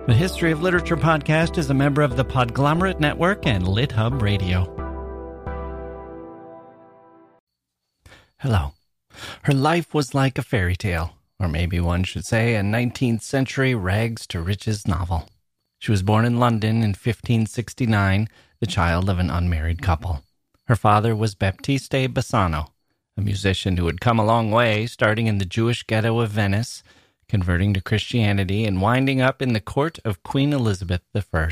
The History of Literature podcast is a member of the Podglomerate Network and LitHub Radio. Hello. Her life was like a fairy tale, or maybe one should say a 19th century rags to riches novel. She was born in London in 1569, the child of an unmarried couple. Her father was Baptiste Bassano, a musician who had come a long way, starting in the Jewish ghetto of Venice, converting to Christianity, and winding up in the court of Queen Elizabeth I.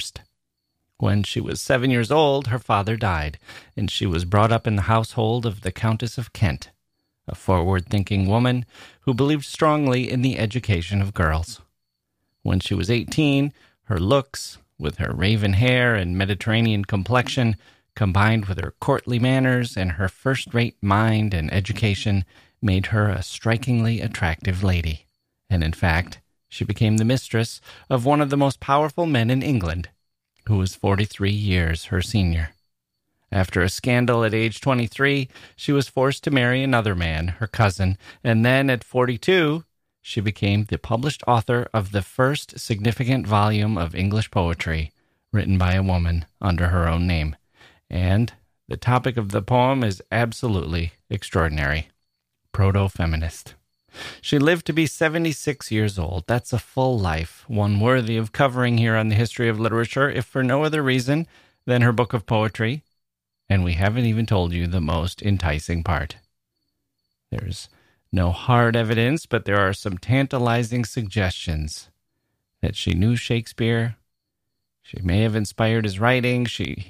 When she was 7 years old, her father died, and she was brought up in the household of the Countess of Kent, a forward-thinking woman who believed strongly in the education of girls. When she was 18, her looks, with her raven hair and Mediterranean complexion, combined with her courtly manners and her first-rate mind and education, made her a strikingly attractive lady. And in fact, she became the mistress of one of the most powerful men in England, who was 43 years her senior. After a scandal at age 23, she was forced to marry another man, her cousin, and then at 42, she became the published author of the first significant volume of English poetry, written by a woman under her own name. And the topic of the poem is absolutely extraordinary: proto-feminist. She lived to be 76 years old. That's a full life, one worthy of covering here on the History of Literature, if for no other reason than her book of poetry. And we haven't even told you the most enticing part. There's no hard evidence, but there are some tantalizing suggestions that she knew Shakespeare. She may have inspired his writing.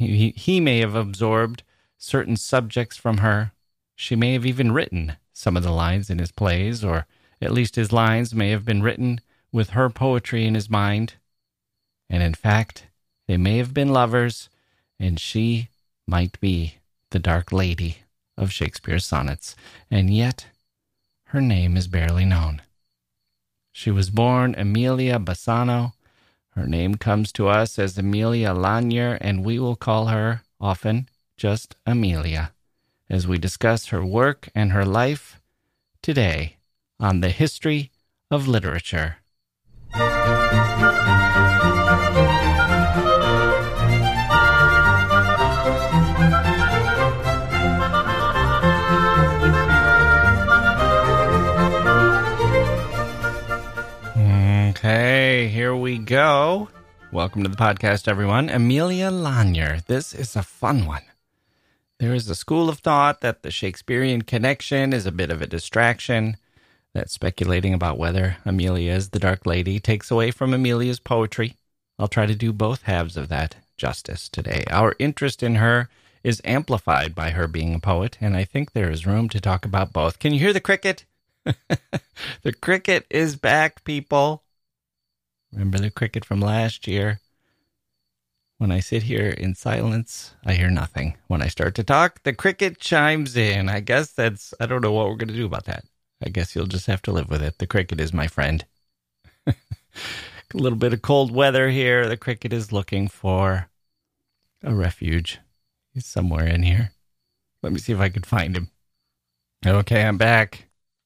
He may have absorbed certain subjects from her. She may have even written some of the lines in his plays, or at least his lines may have been written with her poetry in his mind. And in fact, they may have been lovers, and she might be the dark lady of Shakespeare's sonnets. And yet, her name is barely known. She was born Amelia Bassano. Her name comes to us as Amelia Lanier, and we will call her often just Amelia, as we discuss her work and her life today on the History of Literature. Okay, here we go. Welcome to the podcast, everyone. Amelia Lanier. This is a fun one. There is a school of thought that the Shakespearean connection is a bit of a distraction, that speculating about whether Amelia is the Dark Lady takes away from Amelia's poetry. I'll try to do both halves of that justice today. Our interest in her is amplified by her being a poet, and I think there is room to talk about both. Can you hear the cricket? The cricket is back, people. Remember the cricket from last year? When I sit here in silence, I hear nothing. When I start to talk, the cricket chimes in. I guess I don't know what we're going to do about that. I guess you'll just have to live with it. The cricket is my friend. A little bit of cold weather here. The cricket is looking for a refuge. He's somewhere in here. Let me see if I can find him. Okay, I'm back.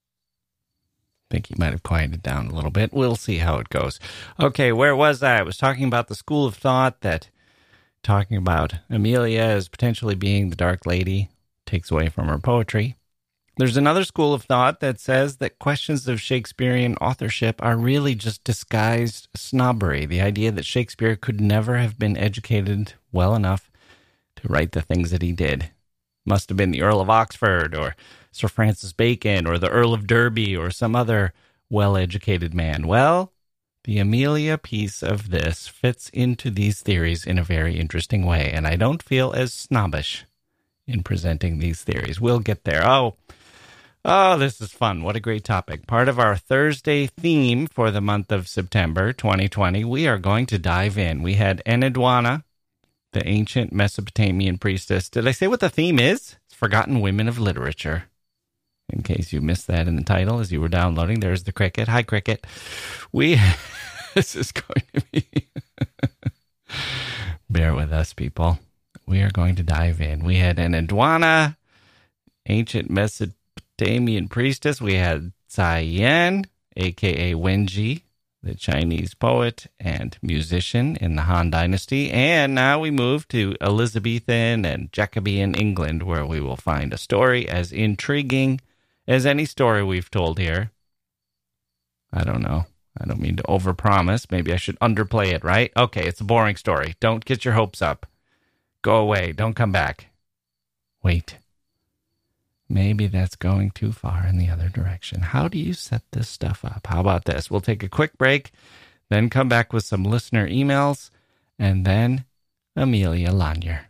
I think he might have quieted down a little bit. We'll see how it goes. Okay, where was I? I was talking about the school of thought that talking about Amelia as potentially being the Dark Lady takes away from her poetry. There's another school of thought that says that questions of Shakespearean authorship are really just disguised snobbery, the idea that Shakespeare could never have been educated well enough to write the things that he did. Must have been the Earl of Oxford, or Sir Francis Bacon, or the Earl of Derby, or some other well-educated man. Well, the Amelia piece of this fits into these theories in a very interesting way, and I don't feel as snobbish in presenting these theories. We'll get there. Oh, this is fun. What a great topic. Part of our Thursday theme for the month of September 2020, we are going to dive in. We had Enheduanna, the ancient Mesopotamian priestess. Did I say what the theme is? It's Forgotten Women of Literature. In case you missed that in the title as you were downloading, there's the cricket. Hi, cricket. This is going to be... Bear with us, people. We are going to dive in. We had Enheduanna, ancient Mesopotamian priestess. We had Tsai Yen, a.k.a. Wenji, the Chinese poet and musician in the Han Dynasty. And now we move to Elizabethan and Jacobean England, where we will find a story as intriguing as any story we've told here. I don't know. I don't mean to overpromise. Maybe I should underplay it, right? Okay, it's a boring story. Don't get your hopes up. Go away. Don't come back. Wait. Maybe that's going too far in the other direction. How do you set this stuff up? How about this? We'll take a quick break, then come back with some listener emails, and then Amelia Lanier.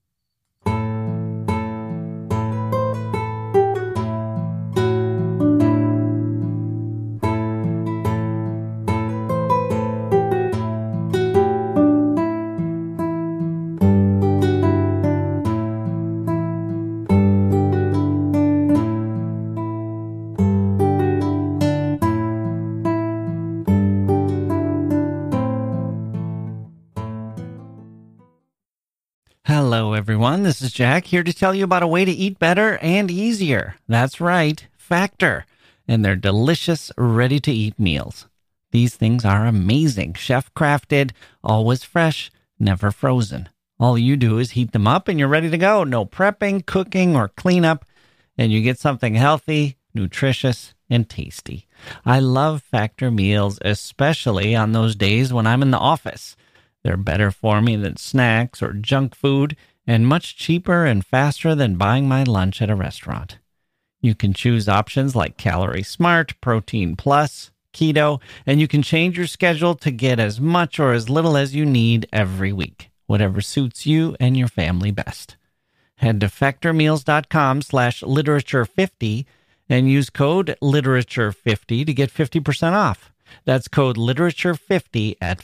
Hello, everyone. This is Jack here to tell you about a way to eat better and easier. That's right, Factor, and their delicious, ready-to-eat meals. These things are amazing, chef-crafted, always fresh, never frozen. All you do is heat them up and you're ready to go. No prepping, cooking, or cleanup, and you get something healthy, nutritious, and tasty. I love Factor meals, especially on those days when I'm in the office. They're better for me than snacks or junk food, and much cheaper and faster than buying my lunch at a restaurant. You can choose options like Calorie Smart, Protein Plus, Keto, and you can change your schedule to get as much or as little as you need every week, whatever suits you and your family best. Head to factormeals.com/literature50 and use code literature50 to get 50% off. That's code literature50 at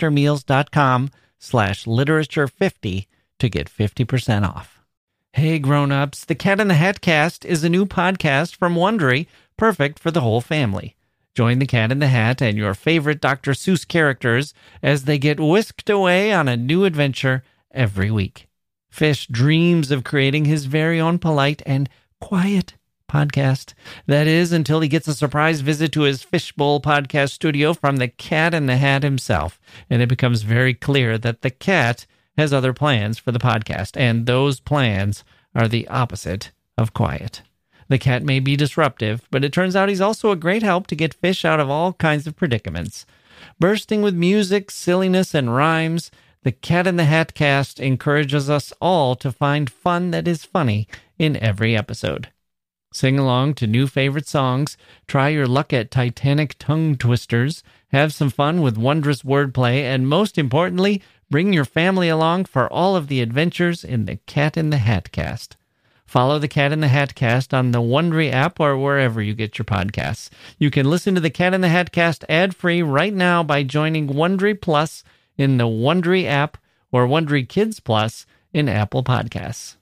factormeals.com/literature50 to get 50% off. Hey grown-ups, the Cat in the Hat Cast is a new podcast from Wondery, perfect for the whole family. Join the Cat in the Hat and your favorite Dr. Seuss characters as they get whisked away on a new adventure every week. Fish dreams of creating his very own polite and quiet podcast. That is, until he gets a surprise visit to his Fishbowl podcast studio from the Cat in the Hat himself. And it becomes very clear that the cat has other plans for the podcast, and those plans are the opposite of quiet. The cat may be disruptive, but it turns out he's also a great help to get Fish out of all kinds of predicaments. Bursting with music, silliness, and rhymes, the Cat in the Hat Cast encourages us all to find fun that is funny in every episode. Sing along to new favorite songs, try your luck at Titanic tongue twisters, have some fun with wondrous wordplay, and most importantly, bring your family along for all of the adventures in the Cat in the Hat Cast. Follow the Cat in the Hat Cast on the Wondery app or wherever you get your podcasts. You can listen to the Cat in the Hat Cast ad-free right now by joining Wondery Plus in the Wondery app or Wondery Kids Plus in Apple Podcasts.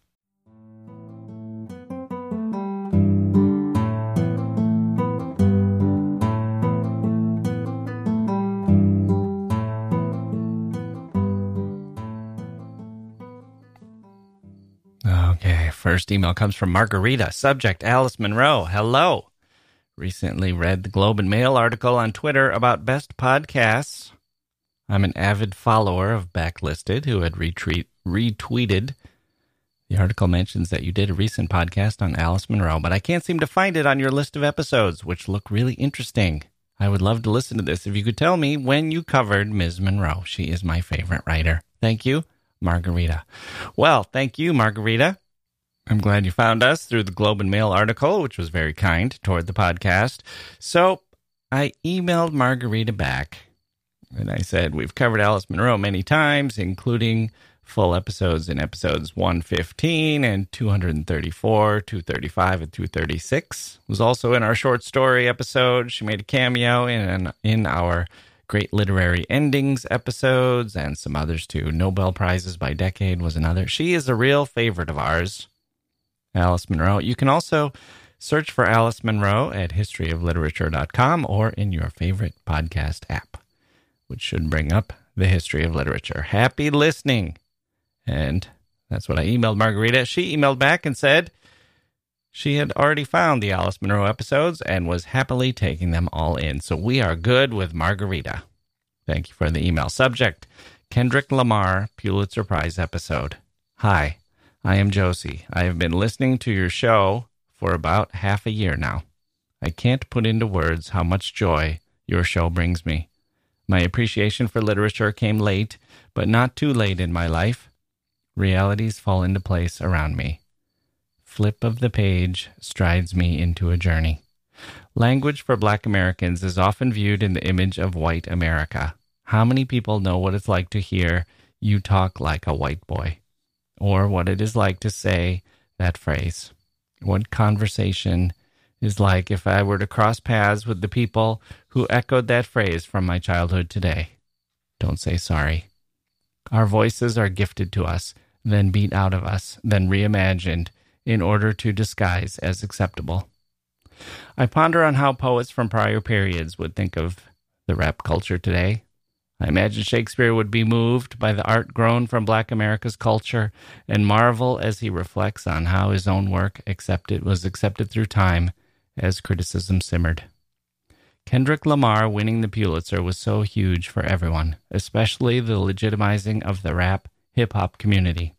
Okay, first email comes from Margarita. Subject, Alice Munro. Hello. Recently read the Globe and Mail article on Twitter about best podcasts. I'm an avid follower of Backlisted, who had retweeted. The article mentions that you did a recent podcast on Alice Munro, but I can't seem to find it on your list of episodes, which look really interesting. I would love to listen to this if you could tell me when you covered Ms. Munro. She is my favorite writer. Thank you, Margarita. Well, thank you, Margarita. I'm glad you found us through the Globe and Mail article, which was very kind toward the podcast. So I emailed Margarita back, and I said, we've covered Alice Munro many times, including full episodes in episodes 115 and 234, 235, and 236. It was also in our short story episode. She made a cameo in our Great Literary Endings episodes, and some others too. Nobel Prizes by Decade was another. She is a real favorite of ours, Alice Munro. You can also search for Alice Munro at historyofliterature.com or in your favorite podcast app, which should bring up the History of Literature. Happy listening. And that's what I emailed Margarita. She emailed back and said, She had already found the Alice Munro episodes and was happily taking them all in. So we are good with Margarita. Thank you for the email. Subject, Kendrick Lamar Pulitzer Prize episode. Hi, I am Josie. I have been listening to your show for about half a year now. I can't put into words how much joy your show brings me. My appreciation for literature came late, but not too late in my life. Realities fall into place around me. Flip of the page strides me into a journey. Language for Black Americans is often viewed in the image of white America. How many people know what it's like to hear "you talk like a white boy," or what it is like to say that phrase? What conversation is like if I were to cross paths with the people who echoed that phrase from my childhood today? Don't say sorry. Our voices are gifted to us, then beat out of us, then reimagined in order to disguise as acceptable. I ponder on how poets from prior periods would think of the rap culture today. I imagine Shakespeare would be moved by the art grown from Black America's culture and marvel as he reflects on how his own work was accepted through time as criticism simmered. Kendrick Lamar winning the Pulitzer was so huge for everyone, especially the legitimizing of the rap hip-hop community.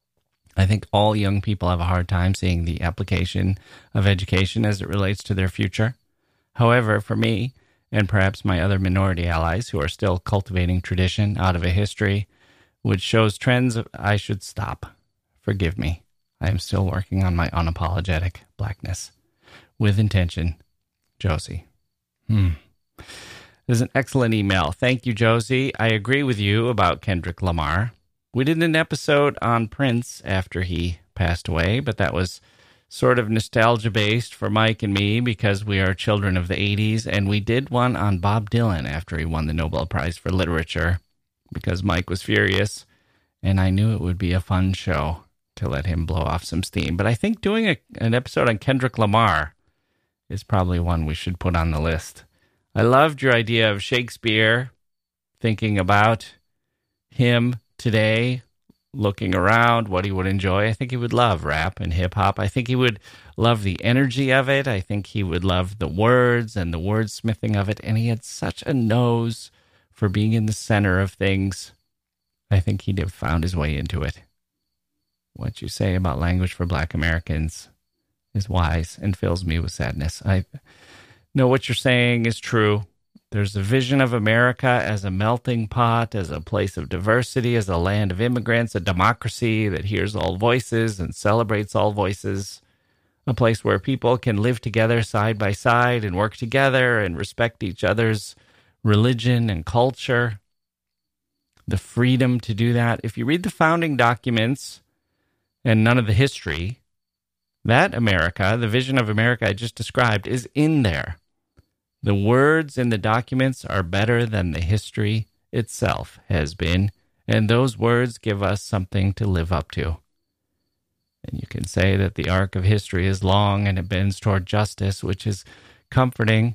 I think all young people have a hard time seeing the application of education as it relates to their future. However, for me, and perhaps my other minority allies who are still cultivating tradition out of a history which shows trends, I should stop. Forgive me. I am still working on my unapologetic blackness. With intention, Josie. This is an excellent email. Thank you, Josie. I agree with you about Kendrick Lamar. We did an episode on Prince after he passed away, but that was sort of nostalgia-based for Mike and me because we are children of the 80s, and we did one on Bob Dylan after he won the Nobel Prize for Literature because Mike was furious, and I knew it would be a fun show to let him blow off some steam. But I think doing an episode on Kendrick Lamar is probably one we should put on the list. I loved your idea of Shakespeare, thinking about him today, looking around, what he would enjoy. I think he would love rap and hip-hop. I think he would love the energy of it. I think he would love the words and the wordsmithing of it. And he had such a nose for being in the center of things. I think he'd have found his way into it. What you say about language for Black Americans is wise and fills me with sadness. I know what you're saying is true. There's a vision of America as a melting pot, as a place of diversity, as a land of immigrants, a democracy that hears all voices and celebrates all voices, a place where people can live together side by side and work together and respect each other's religion and culture. The freedom to do that. If you read the founding documents and none of the history, that America, the vision of America I just described, is in there. The words in the documents are better than the history itself has been, and those words give us something to live up to. And you can say that the arc of history is long and it bends toward justice, which is comforting,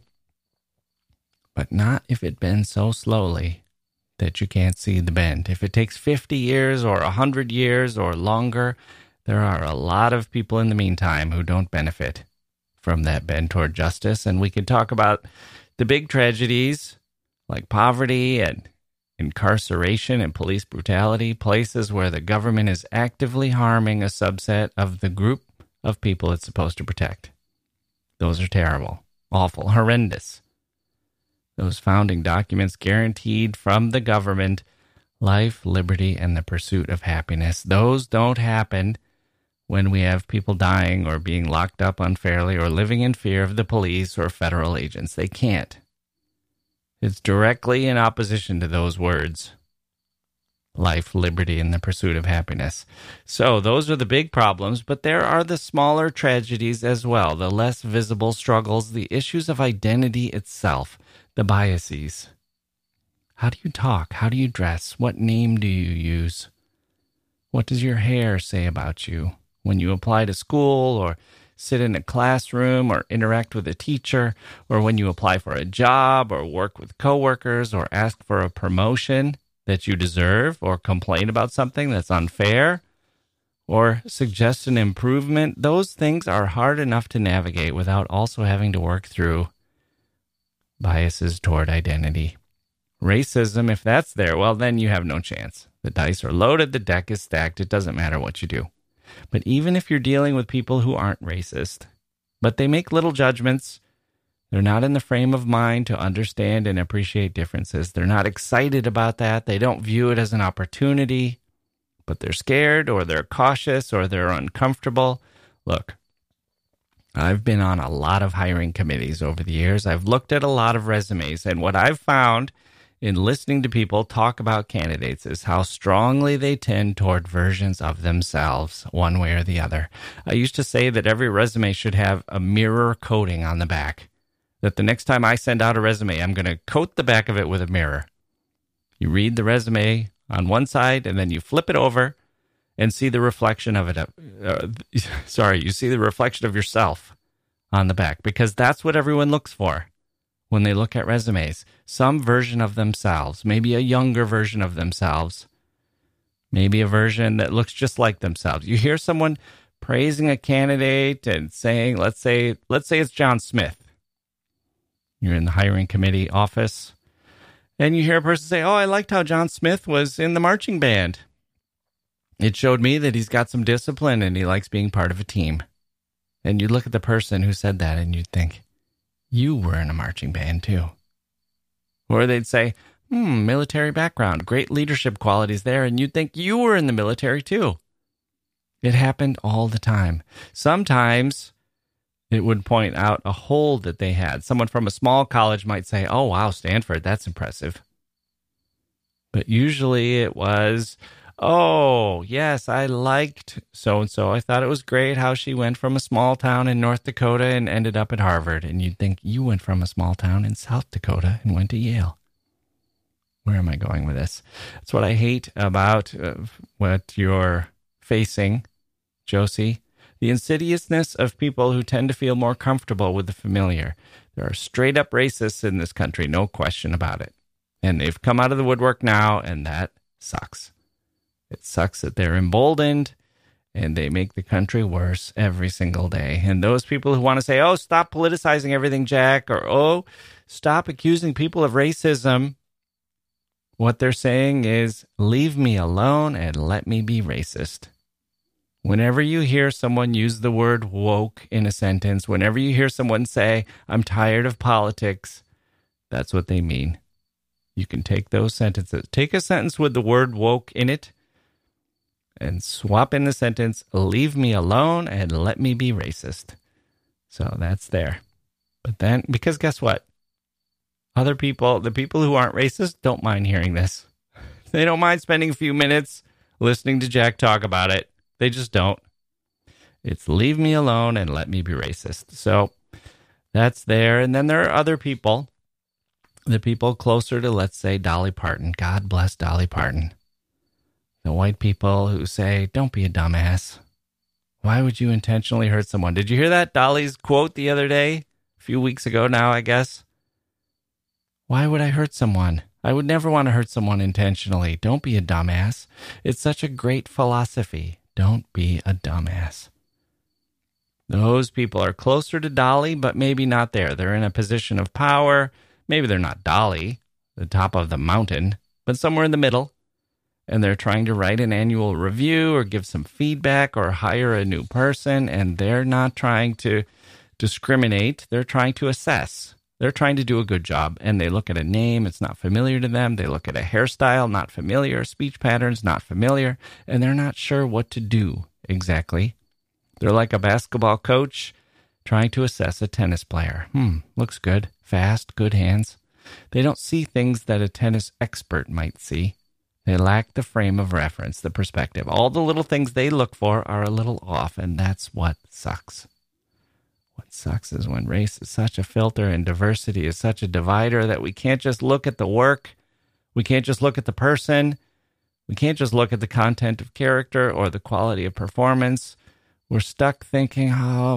but not if it bends so slowly that you can't see the bend. If it takes 50 years or 100 years or longer, there are a lot of people in the meantime who don't benefit from that bend toward justice. And we can talk about the big tragedies like poverty and incarceration and police brutality, places where the government is actively harming a subset of the group of people it's supposed to protect. Those are terrible, awful, horrendous. Those founding documents guaranteed from the government life, liberty, and the pursuit of happiness. Those don't happen when we have people dying or being locked up unfairly or living in fear of the police or federal agents. They can't. It's directly in opposition to those words. Life, liberty, and the pursuit of happiness. So those are the big problems, but there are the smaller tragedies as well, the less visible struggles, the issues of identity itself, the biases. How do you talk? How do you dress? What name do you use? What does your hair say about you? When you apply to school or sit in a classroom or interact with a teacher, or when you apply for a job or work with coworkers or ask for a promotion that you deserve or complain about something that's unfair, or suggest an improvement, those things are hard enough to navigate without also having to work through biases toward identity. Racism, if that's there, well, then you have no chance. The dice are loaded, the deck is stacked, it doesn't matter what you do. But even if you're dealing with people who aren't racist, but they make little judgments, they're not in the frame of mind to understand and appreciate differences. They're not excited about that. They don't view it as an opportunity, but they're scared or they're cautious or they're uncomfortable. Look, I've been on a lot of hiring committees over the years. I've looked at a lot of resumes, and what I've found in listening to people talk about candidates is how strongly they tend toward versions of themselves, one way or the other. I used to say that every resume should have a mirror coating on the back, that the next time I send out a resume, I'm going to coat the back of it with a mirror. You read the resume on one side, and then you flip it over and see the reflection of it. You see the reflection of yourself on the back, because that's what everyone looks for when they look at resumes. Some version of themselves, maybe a younger version of themselves, maybe a version that looks just like themselves. You hear someone praising a candidate and saying, let's say it's John Smith. You're in the hiring committee office, and you hear a person say, oh, I liked how John Smith was in the marching band. It showed me that he's got some discipline and he likes being part of a team. And you look at the person who said that and you'd think, you were in a marching band too. Or they'd say, military background, great leadership qualities there, and you'd think you were in the military too. It happened all the time. Sometimes it would point out a hole that they had. Someone from a small college might say, oh, wow, Stanford, that's impressive. But usually it was, oh, yes, I liked so-and-so. I thought it was great how she went from a small town in North Dakota and ended up at Harvard. And you'd think you went from a small town in South Dakota and went to Yale. Where am I going with this? That's what I hate about what you're facing, Josie. The insidiousness of people who tend to feel more comfortable with the familiar. There are straight-up racists in this country, no question about it. And they've come out of the woodwork now, and that sucks. It sucks that they're emboldened, and they make the country worse every single day. And those people who want to say, oh, stop politicizing everything, Jack, or, oh, stop accusing people of racism, what they're saying is, leave me alone and let me be racist. Whenever you hear someone use the word woke in a sentence, whenever you hear someone say, I'm tired of politics, that's what they mean. You can take those sentences. Take a sentence with the word woke in it and swap in the sentence, leave me alone and let me be racist. So that's there. But then, because guess what? Other people, the people who aren't racist, don't mind hearing this. They don't mind spending a few minutes listening to Jack talk about it. They just don't. It's leave me alone and let me be racist. So that's there. And then there are other people, the people closer to, let's say, Dolly Parton. God bless Dolly Parton. The white people who say, don't be a dumbass. Why would you intentionally hurt someone? Did you hear that Dolly's quote the other day? A few weeks ago now, I guess. Why would I hurt someone? I would never want to hurt someone intentionally. Don't be a dumbass. It's such a great philosophy. Don't be a dumbass. Those people are closer to Dolly, but maybe not there. They're in a position of power. Maybe they're not Dolly, the top of the mountain, but somewhere in the middle. And they're trying to write an annual review or give some feedback or hire a new person. And they're not trying to discriminate. They're trying to assess. They're trying to do a good job. And they look at a name, it's not familiar to them. They look at a hairstyle, not familiar. Speech patterns, not familiar. And they're not sure what to do exactly. They're like a basketball coach trying to assess a tennis player. Looks good, fast, good hands. They don't see things that a tennis expert might see. They lack the frame of reference, the perspective. All the little things they look for are a little off, and that's what sucks. What sucks is when race is such a filter and diversity is such a divider that we can't just look at the work. We can't just look at the person. We can't just look at the content of character or the quality of performance. We're stuck thinking,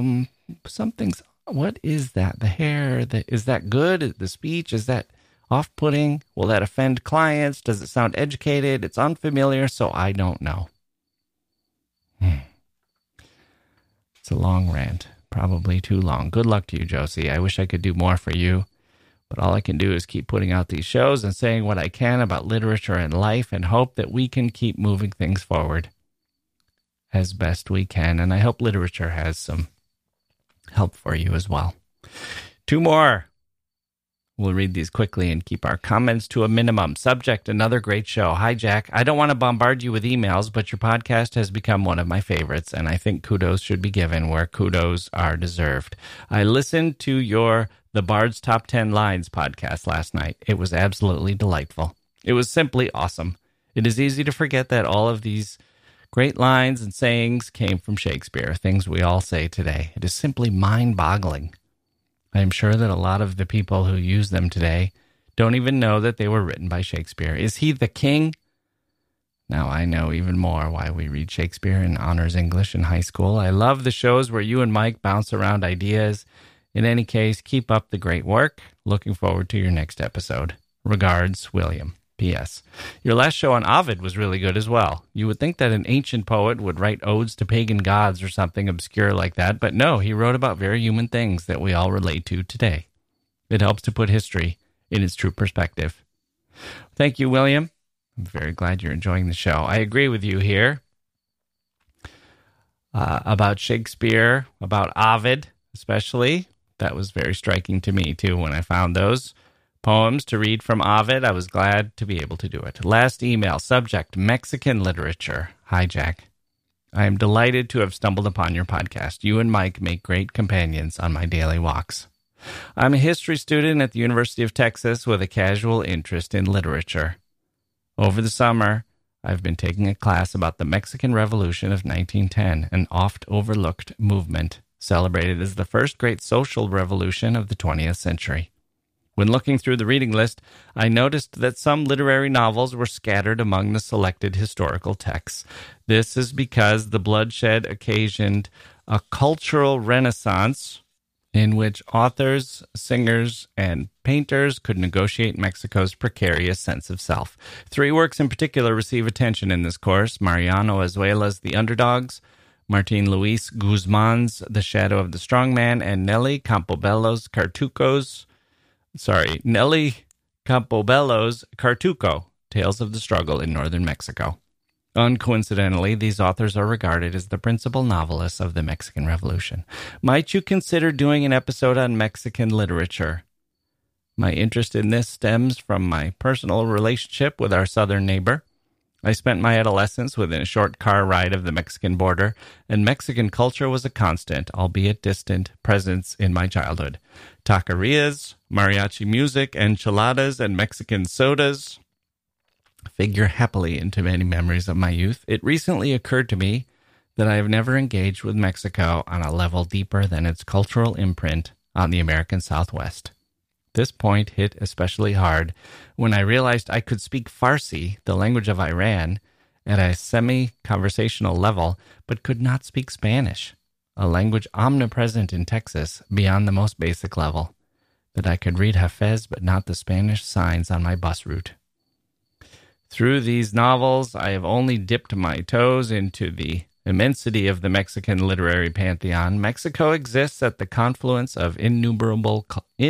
what is that? The hair, is that good? The speech, is that off-putting? Will that offend clients? Does it sound educated? It's unfamiliar, so I don't know. It's a long rant, probably too long. Good luck to you, Josie. I wish I could do more for you, but all I can do is keep putting out these shows and saying what I can about literature and life and hope that we can keep moving things forward as best we can. And I hope literature has some help for you as well. 2 more. We'll read these quickly and keep our comments to a minimum. Subject, another great show. Hi, Jack. I don't want to bombard you with emails, but your podcast has become one of my favorites, and I think kudos should be given where kudos are deserved. I listened to your The Bard's Top 10 Lines podcast last night. It was absolutely delightful. It was simply awesome. It is easy to forget that all of these great lines and sayings came from Shakespeare, things we all say today. It is simply mind-boggling. I am sure that a lot of the people who use them today don't even know that they were written by Shakespeare. Is he the king? Now I know even more why we read Shakespeare in honors English in high school. I love the shows where you and Mike bounce around ideas. In any case, keep up the great work. Looking forward to your next episode. Regards, William. P.S. Your last show on Ovid was really good as well. You would think that an ancient poet would write odes to pagan gods or something obscure like that, but no, he wrote about very human things that we all relate to today. It helps to put history in its true perspective. Thank you, William. I'm very glad you're enjoying the show. I agree with you here about Shakespeare, about Ovid especially. That was very striking to me, too, when I found those poems to read from Ovid. I was glad to be able to do it. Last email, subject, Mexican literature. Hi, Jack. I am delighted to have stumbled upon your podcast. You and Mike make great companions on my daily walks. I'm a history student at the University of Texas with a casual interest in literature. Over the summer, I've been taking a class about the Mexican Revolution of 1910, an oft-overlooked movement celebrated as the first great social revolution of the 20th century. When looking through the reading list, I noticed that some literary novels were scattered among the selected historical texts. This is because the bloodshed occasioned a cultural renaissance in which authors, singers, and painters could negotiate Mexico's precarious sense of self. 3 works in particular receive attention in this course: Mariano Azuela's The Underdogs, Martin Luis Guzman's The Shadow of the Strong Man, and Nelly Campobello's Cartuco, Tales of the Struggle in Northern Mexico. Uncoincidentally, these authors are regarded as the principal novelists of the Mexican Revolution. Might you consider doing an episode on Mexican literature? My interest in this stems from my personal relationship with our southern neighbor. I spent my adolescence within a short car ride of the Mexican border, and Mexican culture was a constant, albeit distant, presence in my childhood. Taquerias, mariachi music, enchiladas, and Mexican sodas figure happily into many memories of my youth. It recently occurred to me that I have never engaged with Mexico on a level deeper than its cultural imprint on the American Southwest. This point hit especially hard when I realized I could speak Farsi, the language of Iran, at a semi-conversational level, but could not speak Spanish, a language omnipresent in Texas beyond the most basic level, that I could read Hafez but not the Spanish signs on my bus route. Through these novels, I have only dipped my toes into the immensity of the Mexican literary pantheon. Mexico exists at the confluence of innumerable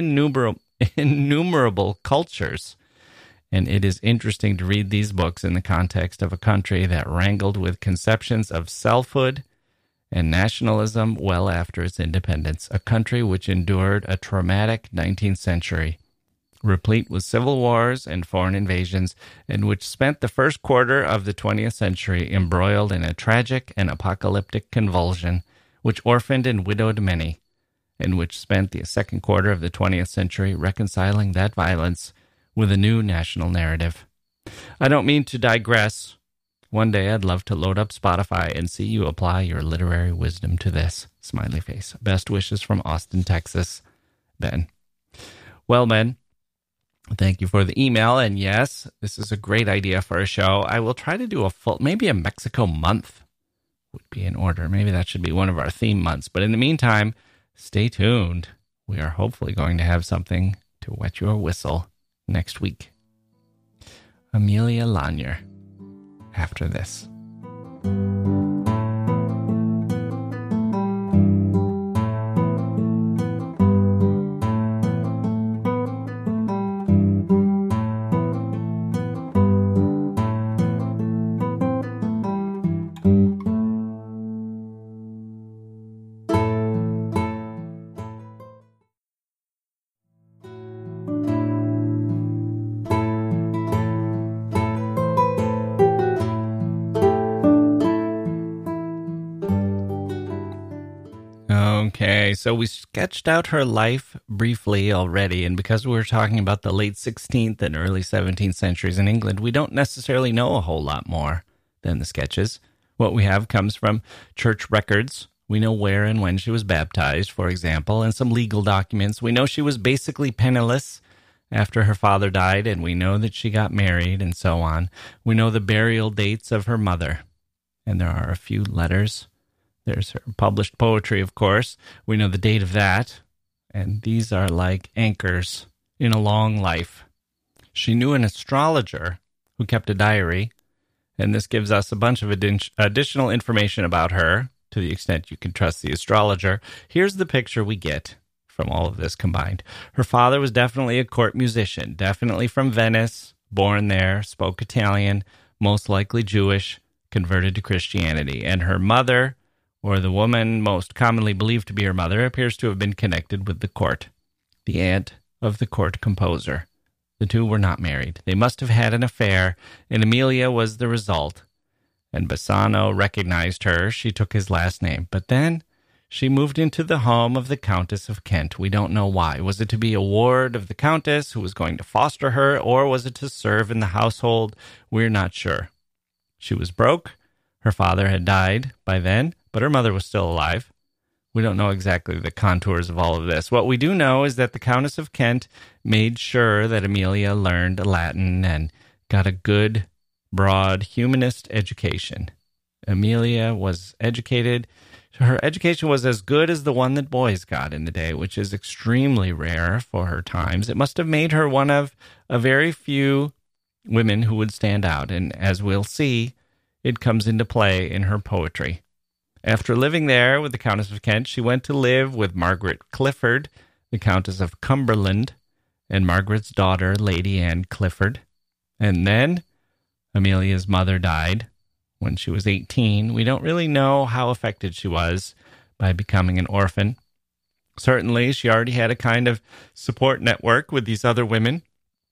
cultures, and it is interesting to read these books in the context of a country that wrangled with conceptions of selfhood and nationalism well after its independence, a country which endured a traumatic 19th century, replete with civil wars and foreign invasions, and which spent the first quarter of the 20th century embroiled in a tragic and apocalyptic convulsion which orphaned and widowed many, and which spent the second quarter of the 20th century reconciling that violence with a new national narrative. I don't mean to digress. One day I'd love to load up Spotify and see you apply your literary wisdom to this. Smiley face. Best wishes from Austin, Texas. Ben. Well, Ben, thank you for the email. And yes, this is a great idea for a show. I will try to do maybe a Mexico month would be in order. Maybe that should be one of our theme months. But in the meantime, stay tuned. We are hopefully going to have something to wet your whistle next week. Amelia Lanier after this. so we sketched out her life briefly already, and because we're talking about the late 16th and early 17th centuries in England, we don't necessarily know a whole lot more than the sketches. What we have comes from church records. We know where and when she was baptized, for example, and some legal documents. We know she was basically penniless after her father died, and we know that she got married and so on. We know the burial dates of her mother, and there are a few letters. There's her published poetry, of course. We know the date of that, and these are like anchors in a long life. She knew an astrologer who kept a diary, and this gives us a bunch of additional information about her, to the extent you can trust the astrologer. Here's the picture we get from all of this combined. Her father was definitely a court musician, definitely from Venice, born there, spoke Italian, most likely Jewish, converted to Christianity. And her mother, or the woman most commonly believed to be her mother, appears to have been connected with the court, the aunt of the court composer. The two were not married. They must have had an affair, and Amelia was the result. And Bassano recognized her. She took his last name. But then she moved into the home of the Countess of Kent. We don't know why. Was it to be a ward of the Countess who was going to foster her, or was it to serve in the household? We're not sure. She was broke. Her father had died by then, but her mother was still alive. We don't know exactly the contours of all of this. What we do know is that the Countess of Kent made sure that Amelia learned Latin and got a good, broad, humanist education. Amelia was educated. Her education was as good as the one that boys got in the day, which is extremely rare for her times. It must have made her one of a very few women who would stand out, and as we'll see, it comes into play in her poetry. After living there with the Countess of Kent, she went to live with Margaret Clifford, the Countess of Cumberland, and Margaret's daughter, Lady Anne Clifford. And then Amelia's mother died when she was 18. We don't really know how affected she was by becoming an orphan. Certainly, she already had a kind of support network with these other women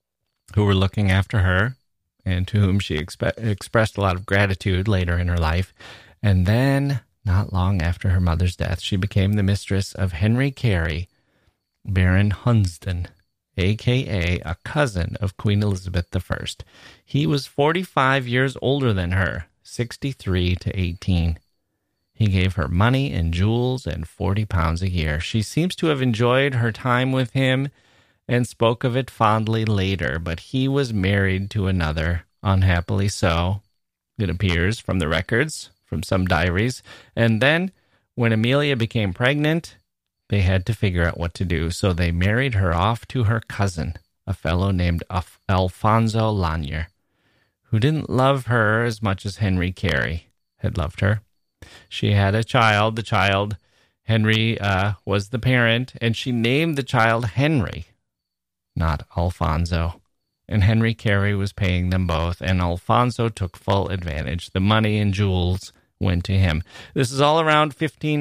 who were looking after her and to whom she expressed a lot of gratitude later in her life. And then, not long after her mother's death, she became the mistress of Henry Carey, Baron Hunsdon, a.k.a. a cousin of Queen Elizabeth I. He was 45 years older than her, 63 to 18. He gave her money and jewels and £40 a year. She seems to have enjoyed her time with him and spoke of it fondly later, but he was married to another, unhappily so, it appears from the records, from some diaries. And then, when Amelia became pregnant, they had to figure out what to do, so they married her off to her cousin, a fellow named Alfonso Lanier, who didn't love her as much as Henry Carey had loved her. She had a child. The child, Henry, was the parent, and she named the child Henry, not Alfonso. And Henry Carey was paying them both, and Alfonso took full advantage. The money and jewels went to him. This is all around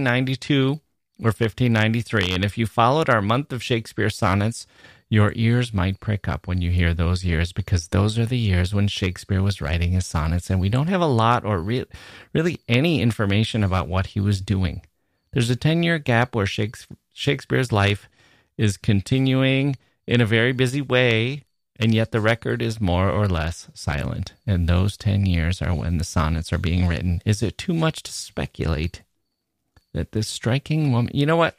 1592 or 1593, and if you followed our month of Shakespeare sonnets, your ears might prick up when you hear those years, because those are the years when Shakespeare was writing his sonnets, and we don't have a lot or really any information about what he was doing. There's a 10-year gap where Shakespeare's life is continuing in a very busy way, and yet the record is more or less silent. And those 10 years are when the sonnets are being written. Is it too much to speculate that this striking woman... You know what?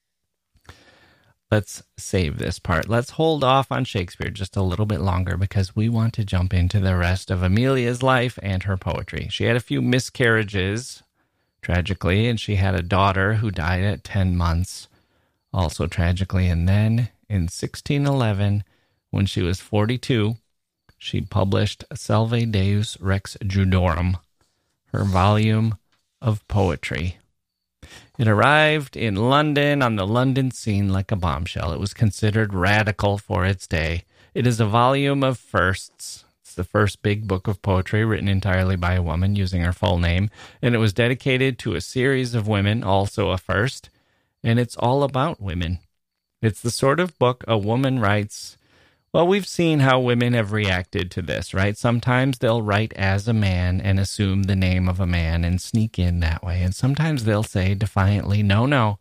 Let's save this part. Let's hold off on Shakespeare just a little bit longer, because we want to jump into the rest of Amelia's life and her poetry. She had a few miscarriages, tragically, and she had a daughter who died at 10 months, also tragically. And then in 1611, when she was 42, she published Salve Deus Rex Judorum, her volume of poetry. It arrived in London on the London scene like a bombshell. It was considered radical for its day. It is a volume of firsts. It's the first big book of poetry written entirely by a woman using her full name, and it was dedicated to a series of women, also a first, and it's all about women. It's the sort of book a woman writes. Well, we've seen how women have reacted to this, right? Sometimes they'll write as a man and assume the name of a man and sneak in that way. And sometimes they'll say defiantly, no,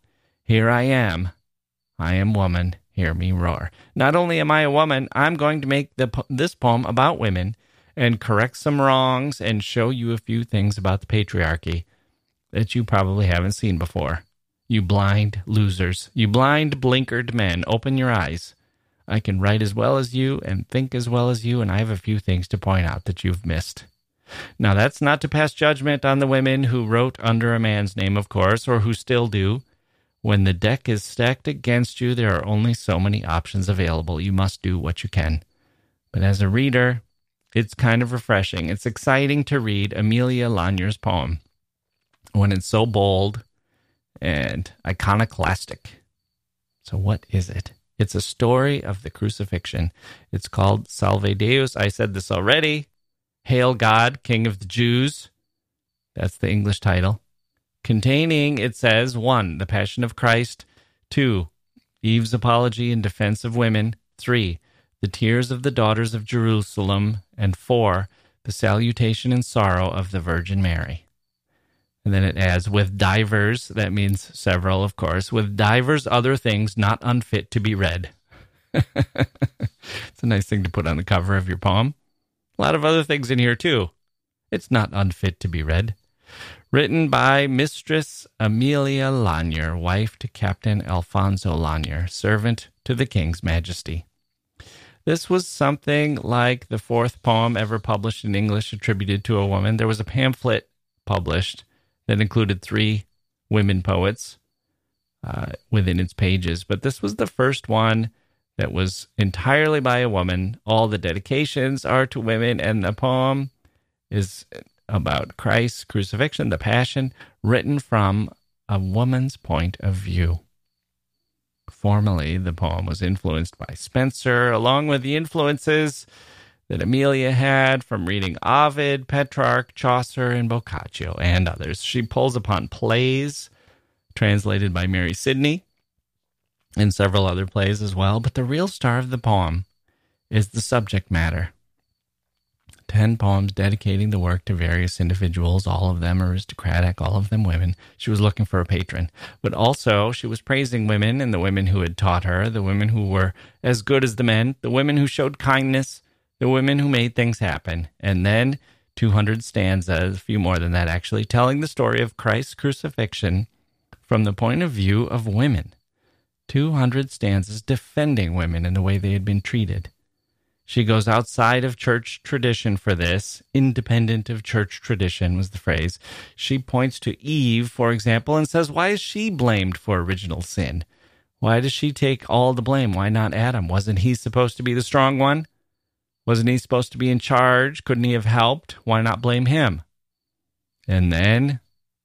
Here I am woman, hear me roar. Not only am I a woman, I'm going to make this poem about women and correct some wrongs and show you a few things about the patriarchy that you probably haven't seen before. You blind losers, you blind blinkered men, open your eyes. I can write as well as you and think as well as you, and I have a few things to point out that you've missed. Now, that's not to pass judgment on the women who wrote under a man's name, of course, or who still do. When the deck is stacked against you, there are only so many options available. You must do what you can. But as a reader, it's kind of refreshing. It's exciting to read Amelia Lanier's poem when it's so bold and iconoclastic. So what is it? It's a story of the crucifixion. It's called Salve Deus. I said this already. Hail God, King of the Jews. That's the English title. Containing, it says, 1, the Passion of Christ, 2, Eve's apology in defense of women, 3, the tears of the daughters of Jerusalem, and 4, the salutation and sorrow of the Virgin Mary. And then it adds, with divers, that means several, of course, with divers other things not unfit to be read. It's a nice thing to put on the cover of your poem. A lot of other things in here, too. It's not unfit to be read. Written by Mistress Amelia Lanier, wife to Captain Alfonso Lanier, servant to the King's Majesty. This was something like the 4th poem ever published in English attributed to a woman. There was a pamphlet published that included 3 women poets within its pages, but this was the first one that was entirely by a woman. All the dedications are to women, and the poem is about Christ's crucifixion, the Passion, written from a woman's point of view. Formally, the poem was influenced by Spenser, along with the influences that Amelia had from reading Ovid, Petrarch, Chaucer, and Boccaccio, and others. She pulls upon plays translated by Mary Sidney and several other plays as well, but the real star of the poem is the subject matter. 10 poems dedicating the work to various individuals, all of them aristocratic, all of them women. She was looking for a patron. But also, she was praising women and the women who had taught her, the women who were as good as the men, the women who showed kindness, the women who made things happen. And then 200 stanzas, a few more than that actually, telling the story of Christ's crucifixion from the point of view of women. 200 stanzas defending women and the way they had been treated. She goes outside of church tradition for this. Independent of church tradition was the phrase. She points to Eve, for example, and says, why is she blamed for original sin? Why does she take all the blame? Why not Adam? Wasn't he supposed to be the strong one? Wasn't he supposed to be in charge? Couldn't he have helped? Why not blame him? And then,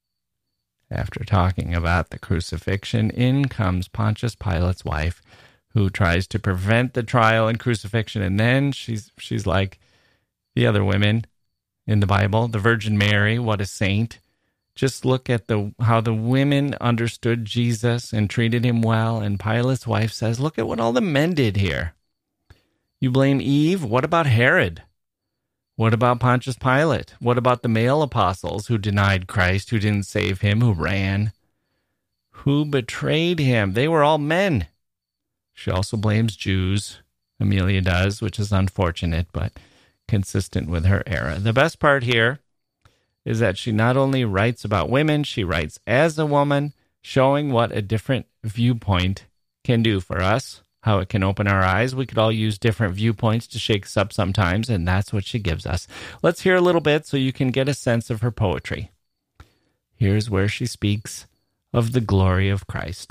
after talking about the crucifixion, in comes Pontius Pilate's wife, who tries to prevent the trial and crucifixion. And then she's like the other women in the Bible, the Virgin Mary, what a saint. Just look at how the women understood Jesus and treated him well. And Pilate's wife says, look at what all the men did here. You blame Eve? What about Herod? What about Pontius Pilate? What about the male apostles who denied Christ, who didn't save him, who ran? Who betrayed him? They were all men. She also blames Jews, Amelia does, which is unfortunate, but consistent with her era. The best part here is that she not only writes about women, she writes as a woman, showing what a different viewpoint can do for us, how it can open our eyes. We could all use different viewpoints to shake us up sometimes, and that's what she gives us. Let's hear a little bit so you can get a sense of her poetry. Here's where she speaks of the glory of Christ.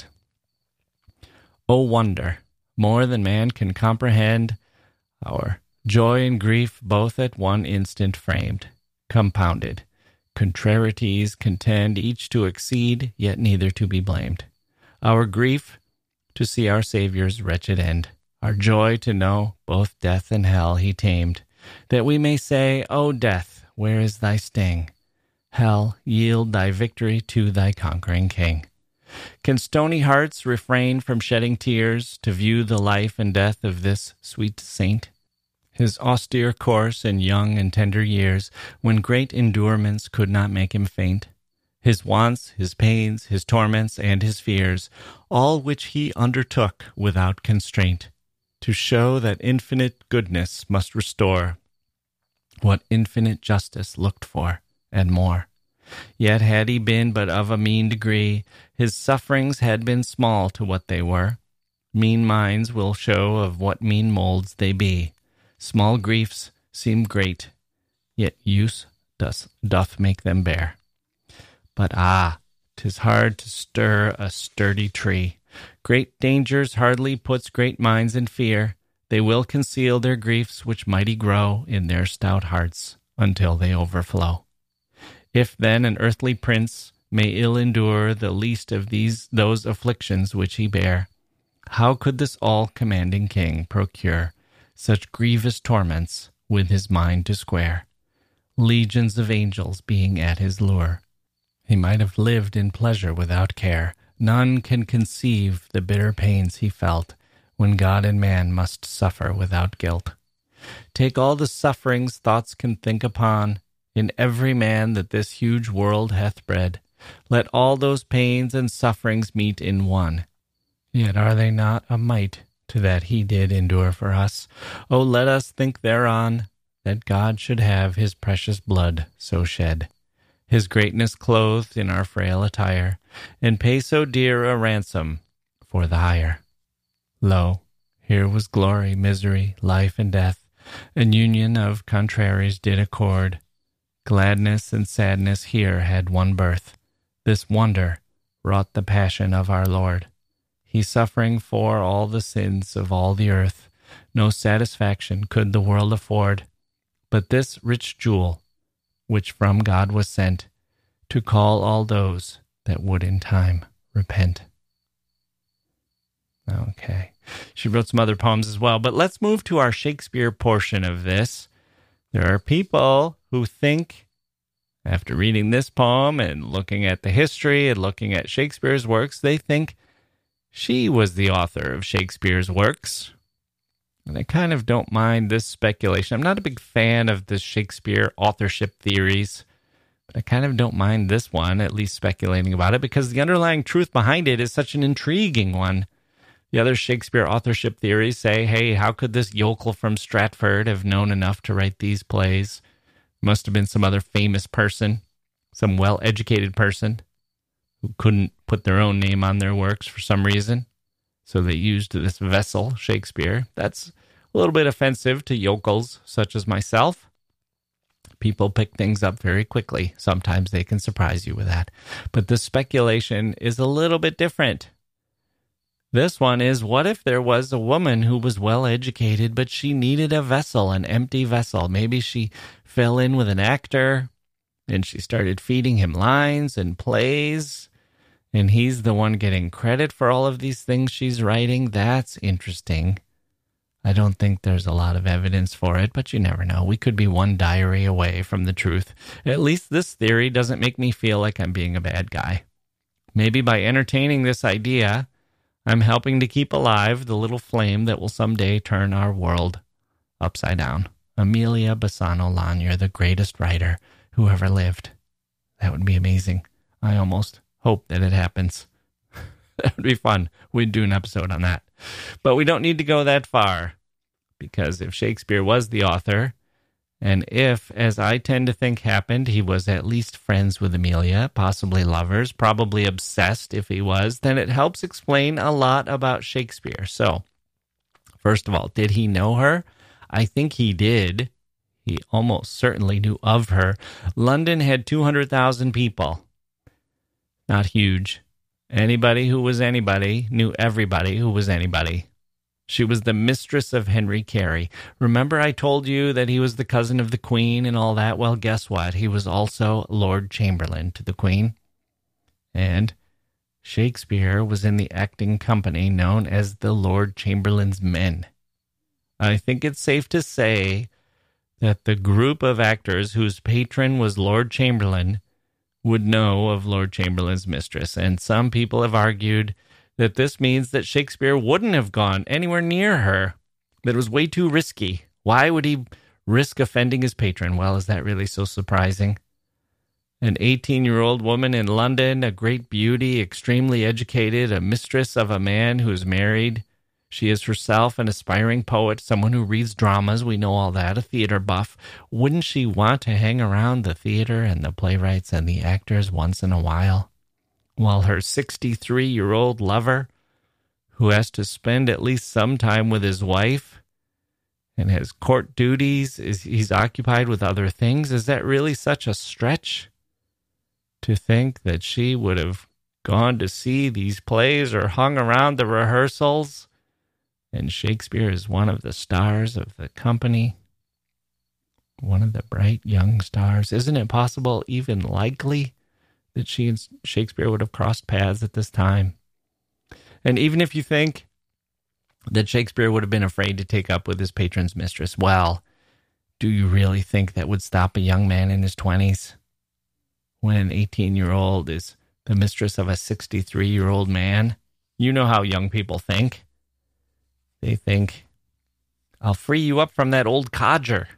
O wonder, more than man can comprehend, our joy and grief both at one instant framed, compounded, contrarieties contend each to exceed, yet neither to be blamed. Our grief to see our Saviour's wretched end, our joy to know both death and hell he tamed, that we may say, O death, where is thy sting? Hell, yield thy victory to thy conquering King. Can stony hearts refrain from shedding tears to view the life and death of this sweet saint? His austere course in young and tender years, when great endurements could not make him faint. his wants, his pains, his torments, and his fears, all which he undertook without constraint, to show that infinite goodness must restore what infinite justice looked for, and more. Yet had he been but of a mean degree, his sufferings had been small to what they were. Mean minds will show of what mean molds they be. Small griefs seem great, yet use doth make them bear. But 'tis hard to stir a sturdy tree. Great dangers hardly puts great minds in fear. They will conceal their griefs which mighty grow in their stout hearts until they overflow. If then an earthly prince may ill endure the least of those afflictions which he bare, how could this all-commanding king procure such grievous torments with his mind to square? Legions of angels being at his lure, he might have lived in pleasure without care. None can conceive the bitter pains he felt when God and man must suffer without guilt. Take all the sufferings thoughts can think upon, in every man that this huge world hath bred. Let all those pains and sufferings meet in one. Yet are they not a mite to that he did endure for us? O let us think thereon, that God should have his precious blood so shed, his greatness clothed in our frail attire, and pay so dear a ransom for the hire. Lo, here was glory, misery, life, and death, an union of contraries did accord. Gladness and sadness here had one birth. This wonder wrought the passion of our Lord. He suffering for all the sins of all the earth. No satisfaction could the world afford, but this rich jewel, which from God was sent, to call all those that would in time repent. Okay. She wrote some other poems as well, but let's move to our Shakespeare portion of this. There are people who think, after reading this poem and looking at the history and looking at Shakespeare's works, they think she was the author of Shakespeare's works. And I kind of don't mind this speculation. I'm not a big fan of the Shakespeare authorship theories, but I kind of don't mind this one, at least speculating about it, because the underlying truth behind it is such an intriguing one. The other Shakespeare authorship theories say, hey, how could this yokel from Stratford have known enough to write these plays? Must have been some other famous person, some well-educated person who couldn't put their own name on their works for some reason. So they used this vessel, Shakespeare. That's a little bit offensive to yokels such as myself. People pick things up very quickly. Sometimes they can surprise you with that. But the speculation is a little bit different. This one is, what if there was a woman who was well-educated, but she needed a vessel, an empty vessel? Maybe she fell in with an actor, and she started feeding him lines and plays, and he's the one getting credit for all of these things she's writing. That's interesting. I don't think there's a lot of evidence for it, but you never know. We could be one diary away from the truth. At least this theory doesn't make me feel like I'm being a bad guy. Maybe by entertaining this idea, I'm helping to keep alive the little flame that will someday turn our world upside down. Amelia Bassano Lanier, the greatest writer who ever lived. That would be amazing. I almost hope that it happens. That would be fun. We'd do an episode on that. But we don't need to go that far, because if Shakespeare was the author, and if, as I tend to think happened, he was at least friends with Amelia, possibly lovers, probably obsessed if he was, then it helps explain a lot about Shakespeare. So, first of all, did he know her? I think he did. He almost certainly knew of her. London had 200,000 people. Not huge. Anybody who was anybody knew everybody who was anybody. She was the mistress of Henry Carey. Remember I told you that he was the cousin of the Queen and all that? Well, guess what? He was also Lord Chamberlain to the Queen. And Shakespeare was in the acting company known as the Lord Chamberlain's Men. I think it's safe to say that the group of actors whose patron was Lord Chamberlain would know of Lord Chamberlain's mistress. And some people have argued that this means that Shakespeare wouldn't have gone anywhere near her, that it was way too risky. Why would he risk offending his patron? Well, is that really so surprising? An 18-year-old woman in London, a great beauty, extremely educated, a mistress of a man who is married. She is herself an aspiring poet, someone who reads dramas. We know all that, a theater buff. Wouldn't she want to hang around the theater and the playwrights and the actors once in a while her 63-year-old lover, who has to spend at least some time with his wife and has court duties, he's occupied with other things? Is that really such a stretch to think that she would have gone to see these plays or hung around the rehearsals? And Shakespeare is one of the stars of the company, one of the bright young stars. Isn't it possible, even likely, that she and Shakespeare would have crossed paths at this time? And even if you think that Shakespeare would have been afraid to take up with his patron's mistress, well, do you really think that would stop a young man in his 20s when an 18-year-old is the mistress of a 63-year-old man? You know how young people think. They think, I'll free you up from that old codger.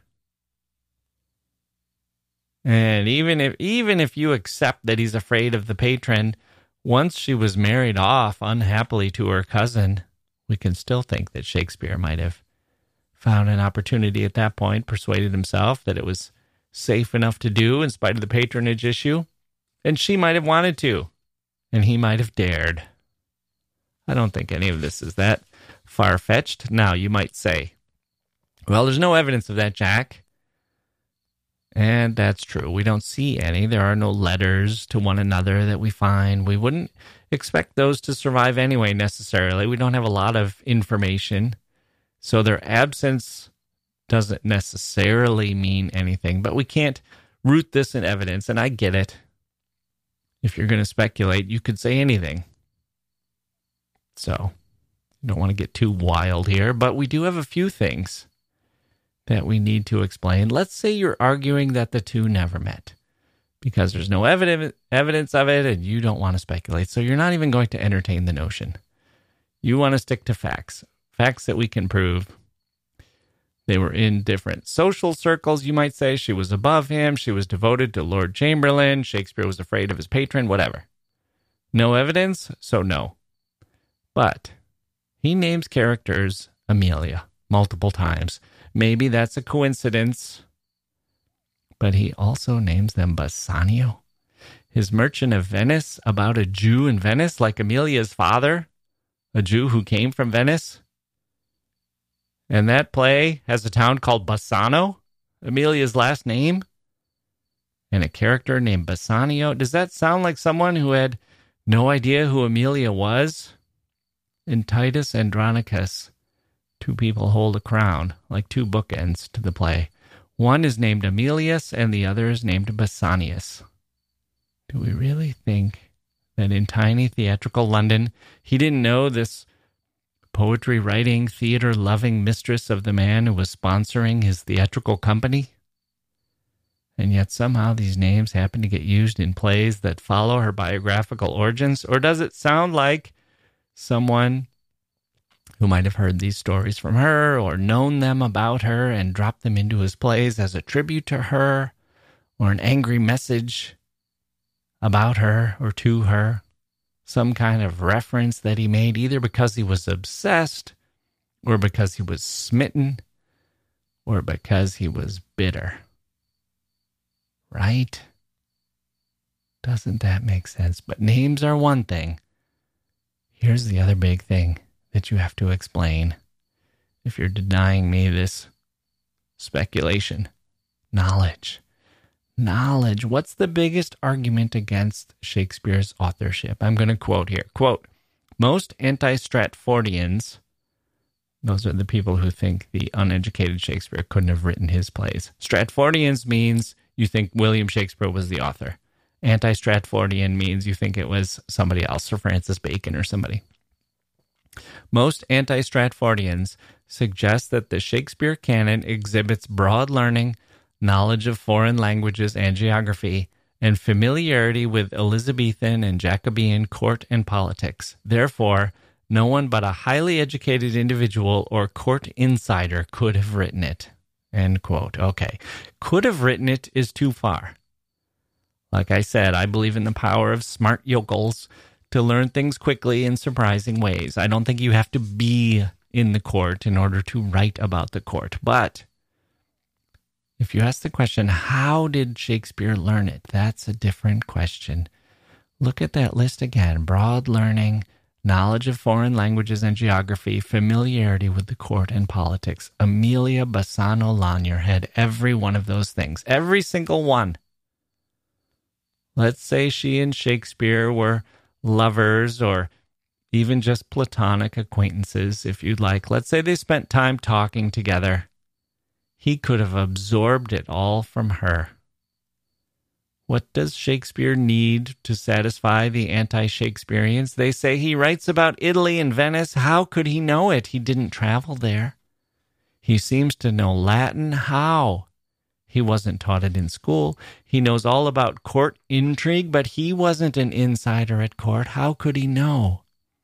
And even if you accept that he's afraid of the patron, once she was married off unhappily to her cousin, we can still think that Shakespeare might have found an opportunity at that point, persuaded himself that it was safe enough to do in spite of the patronage issue, and she might have wanted to, and he might have dared. I don't think any of this is that far-fetched. Now, you might say, well, there's no evidence of that, Jack. And that's true. We don't see any. There are no letters to one another that we find. We wouldn't expect those to survive anyway, necessarily. We don't have a lot of information. So their absence doesn't necessarily mean anything. But we can't root this in evidence, and I get it. If you're going to speculate, you could say anything. So, I don't want to get too wild here, but we do have a few things that we need to explain. Let's say you're arguing that the two never met because there's no evidence of it and you don't want to speculate. So you're not even going to entertain the notion. You want to stick to facts that we can prove. They were in different social circles, you might say. She was above him. She was devoted to Lord Chamberlain. Shakespeare was afraid of his patron, whatever. No evidence, so no. But he names characters Amelia multiple times. Maybe that's a coincidence, but he also names them Bassanio, his Merchant of Venice, about a Jew in Venice, like Amelia's father, a Jew who came from Venice. And that play has a town called Bassano, Amelia's last name, and a character named Bassanio. Does that sound like someone who had no idea who Amelia was? In Titus Andronicus, two people hold a crown, like two bookends to the play. One is named Emilius, and the other is named Bassanio. Do we really think that in tiny theatrical London, he didn't know this poetry-writing, theater-loving mistress of the man who was sponsoring his theatrical company? And yet somehow these names happen to get used in plays that follow her biographical origins? Or does it sound like someone who might have heard these stories from her or known them about her and dropped them into his plays as a tribute to her or an angry message about her or to her? Some kind of reference that he made either because he was obsessed or because he was smitten or because he was bitter. Right? Doesn't that make sense? But names are one thing. Here's the other big thing that you have to explain if you're denying me this speculation. Knowledge. Knowledge. What's the biggest argument against Shakespeare's authorship? I'm going to quote here. Quote, most anti-Stratfordians, those are the people who think the uneducated Shakespeare couldn't have written his plays. Stratfordians means you think William Shakespeare was the author. Anti-Stratfordian means you think it was somebody else, or Francis Bacon or somebody. Most anti-Stratfordians suggest that the Shakespeare canon exhibits broad learning, knowledge of foreign languages and geography, and familiarity with Elizabethan and Jacobean court and politics. Therefore, no one but a highly educated individual or court insider could have written it. End quote. Okay. Could have written it is too far. Like I said, I believe in the power of smart yokels to learn things quickly in surprising ways. I don't think you have to be in the court in order to write about the court. But if you ask the question, how did Shakespeare learn it? That's a different question. Look at that list again. Broad learning, knowledge of foreign languages and geography, familiarity with the court and politics. Amelia Bassano Lanier had every one of those things. Every single one. Let's say she and Shakespeare were lovers or even just platonic acquaintances, if you'd like. Let's say they spent time talking together. He could have absorbed it all from her. What does Shakespeare need to satisfy the anti-Shakespeareans? They say he writes about Italy and Venice. How could he know it? He didn't travel there. He seems to know Latin. How? He wasn't taught it in school. He knows all about court intrigue, but he wasn't an insider at court. How could he know?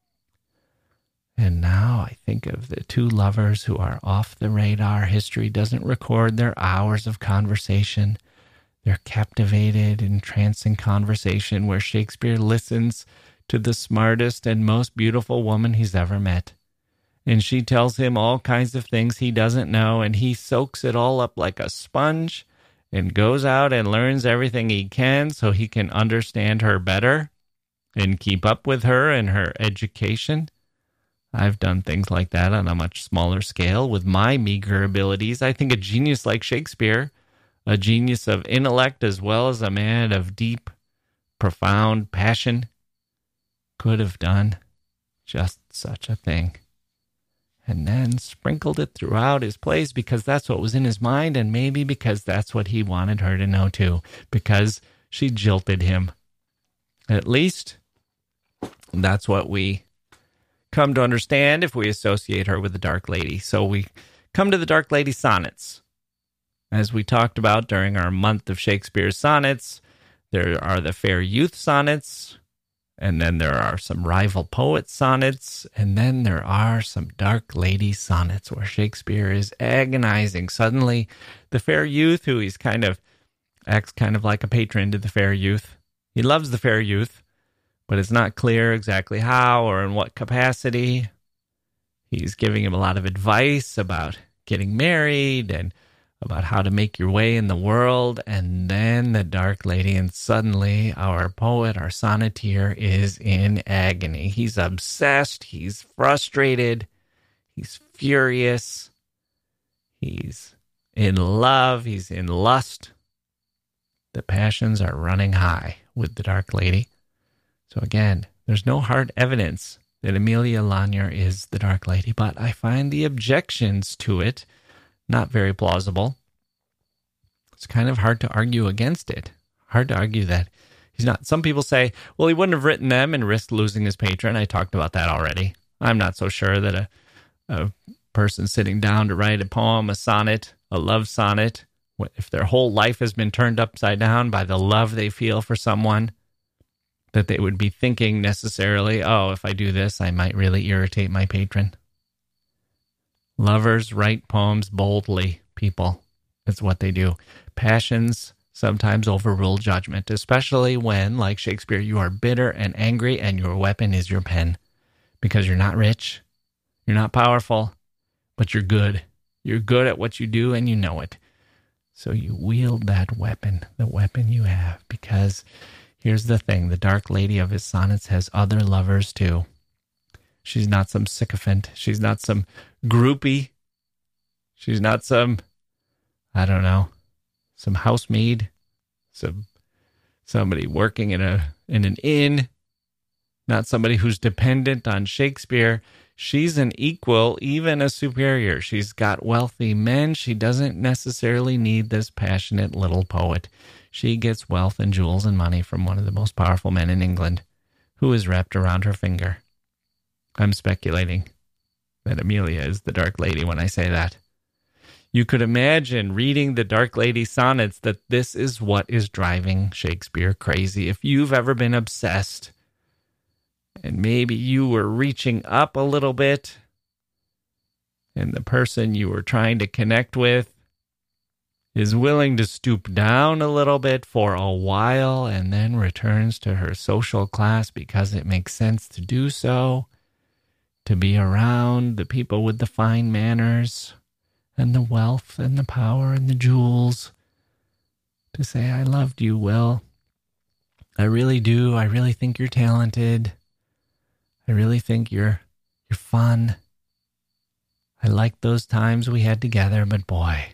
And now I think of the two lovers who are off the radar. History doesn't record their hours of conversation. They're captivated, entrancing conversation where Shakespeare listens to the smartest and most beautiful woman he's ever met. And she tells him all kinds of things he doesn't know, and he soaks it all up like a sponge and goes out and learns everything he can so he can understand her better and keep up with her and her education. I've done things like that on a much smaller scale with my meager abilities. I think a genius like Shakespeare, a genius of intellect as well as a man of deep, profound passion, could have done just such a thing. And then sprinkled it throughout his plays because that's what was in his mind, and maybe because that's what he wanted her to know too, because she jilted him. At least that's what we come to understand if we associate her with the Dark Lady. So we come to the Dark Lady sonnets. As we talked about during our month of Shakespeare's sonnets, there are the Fair Youth sonnets, and then there are some rival poet sonnets, and then there are some Dark Lady sonnets where Shakespeare is agonizing. Suddenly, the fair youth, who he's acts kind of like a patron to the fair youth. He loves the fair youth, but it's not clear exactly how or in what capacity. He's giving him a lot of advice about getting married and about how to make your way in the world, and then the Dark Lady, and suddenly our poet, our sonneteer, is in agony. He's obsessed, he's frustrated, he's furious, he's in love, he's in lust. The passions are running high with the Dark Lady. So again, there's no hard evidence that Amelia Lanier is the Dark Lady, but I find the objections to it not very plausible. It's kind of hard to argue against it. Hard to argue that he's not. Some people say, well, he wouldn't have written them and risked losing his patron. I talked about that already. I'm not so sure that a person sitting down to write a poem, a sonnet, a love sonnet, if their whole life has been turned upside down by the love they feel for someone, that they would be thinking necessarily, oh, if I do this, I might really irritate my patron. Lovers write poems boldly, people. It's what they do. Passions sometimes overrule judgment, especially when, like Shakespeare, you are bitter and angry and your weapon is your pen. Because you're not rich, you're not powerful, but you're good. You're good at what you do and you know it. So you wield that weapon, the weapon you have, because here's the thing, the Dark Lady of his sonnets has other lovers too. She's not some sycophant. She's not some groupie. She's not some, I don't know, some housemaid, somebody working in an inn, not somebody who's dependent on Shakespeare. She's an equal, even a superior. She's got wealthy men. She doesn't necessarily need this passionate little poet. She gets wealth and jewels and money from one of the most powerful men in England, who is wrapped around her finger. I'm speculating that Amelia is the Dark Lady when I say that. You could imagine reading the Dark Lady sonnets that this is what is driving Shakespeare crazy. If you've ever been obsessed, and maybe you were reaching up a little bit, and the person you were trying to connect with is willing to stoop down a little bit for a while and then returns to her social class because it makes sense to do so, to be around the people with the fine manners and the wealth and the power and the jewels, to say, I loved you, Will. I really do. I really think you're talented. I really think you're fun. I like those times we had together, but boy,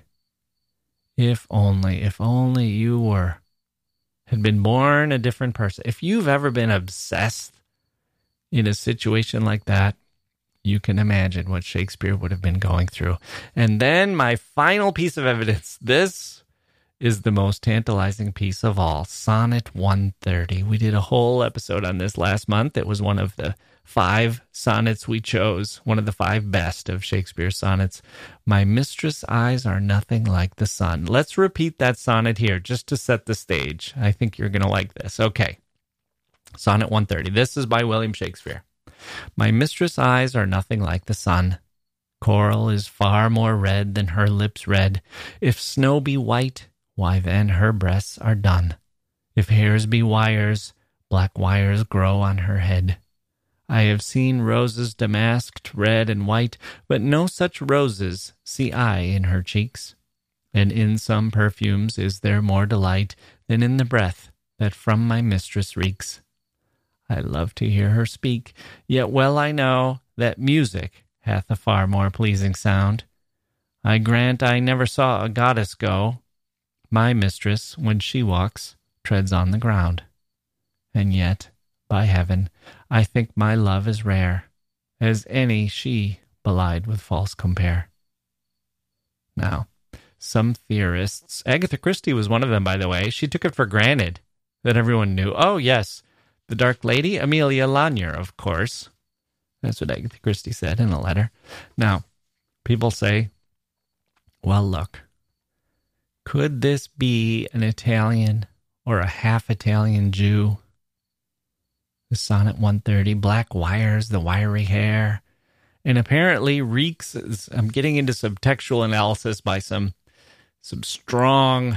if only you had been born a different person. If you've ever been obsessed in a situation like that, you can imagine what Shakespeare would have been going through. And then my final piece of evidence. This is the most tantalizing piece of all. Sonnet 130. We did a whole episode on this last month. It was one of the 5 sonnets we chose, one of the 5 best of Shakespeare's sonnets. My mistress' eyes are nothing like the sun. Let's repeat that sonnet here just to set the stage. I think you're going to like this. Okay. Sonnet 130. This is by William Shakespeare. My mistress' eyes are nothing like the sun. Coral is far more red than her lips red. If snow be white, why then her breasts are dun. If hairs be wires, black wires grow on her head. I have seen roses damasked red and white, but no such roses see I in her cheeks. And in some perfumes is there more delight than in the breath that from my mistress reeks. I love to hear her speak, yet well I know that music hath a far more pleasing sound. I grant I never saw a goddess go. My mistress, when she walks, treads on the ground. And yet, by heaven, I think my love as rare as any she belied with false compare. Now, some theorists, Agatha Christie was one of them, by the way, she took it for granted that everyone knew, oh yes, the Dark Lady, Amelia Lanier, of course. That's what Agatha Christie said in a letter. Now, people say, well, look, could this be an Italian or a half-Italian Jew? The Sonnet 130, black wires, the wiry hair. And apparently reeks, I'm getting into some textual analysis by some strong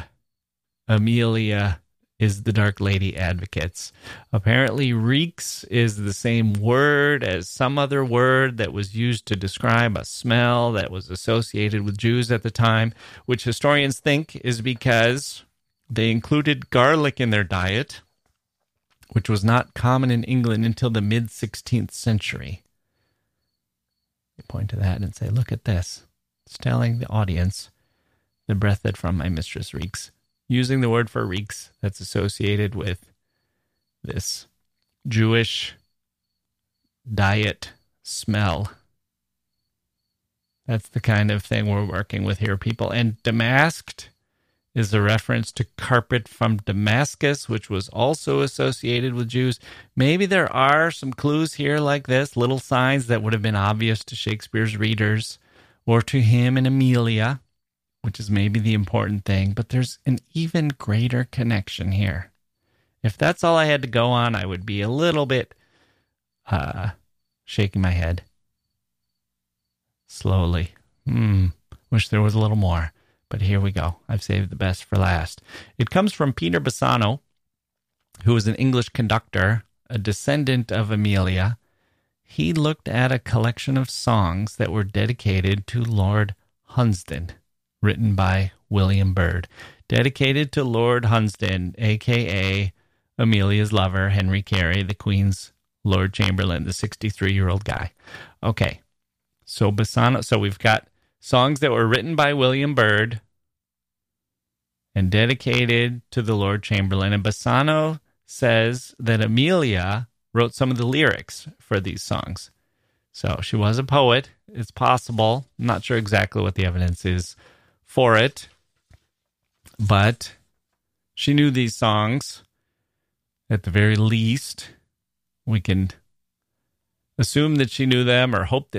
Amelia is the Dark Lady advocates. Apparently reeks is the same word as some other word that was used to describe a smell that was associated with Jews at the time, which historians think is because they included garlic in their diet, which was not common in England until the mid-16th century. They point to that and say, look at this. It's telling the audience the breath that from my mistress reeks. Using the word for reeks that's associated with this Jewish diet smell. That's the kind of thing we're working with here, people. And damasked is a reference to carpet from Damascus, which was also associated with Jews. Maybe there are some clues here like this, little signs that would have been obvious to Shakespeare's readers or to him and Amelia, which is maybe the important thing. But there's an even greater connection here. If that's all I had to go on, I would be a little bit shaking my head. Slowly. Wish there was a little more. But here we go. I've saved the best for last. It comes from Peter Bassano, who was an English conductor, a descendant of Amelia. He looked at a collection of songs that were dedicated to Lord Hunsdon, written by William Byrd. Dedicated to Lord Hunsdon, a.k.a. Amelia's lover, Henry Carey, the Queen's Lord Chamberlain, the 63-year-old guy. Okay, so Bassano. So we've got songs that were written by William Byrd and dedicated to the Lord Chamberlain. And Bassano says that Amelia wrote some of the lyrics for these songs. So she was a poet. It's possible. I'm not sure exactly what the evidence is for it. But she knew these songs. At the very least, we can assume that she knew them, or hope.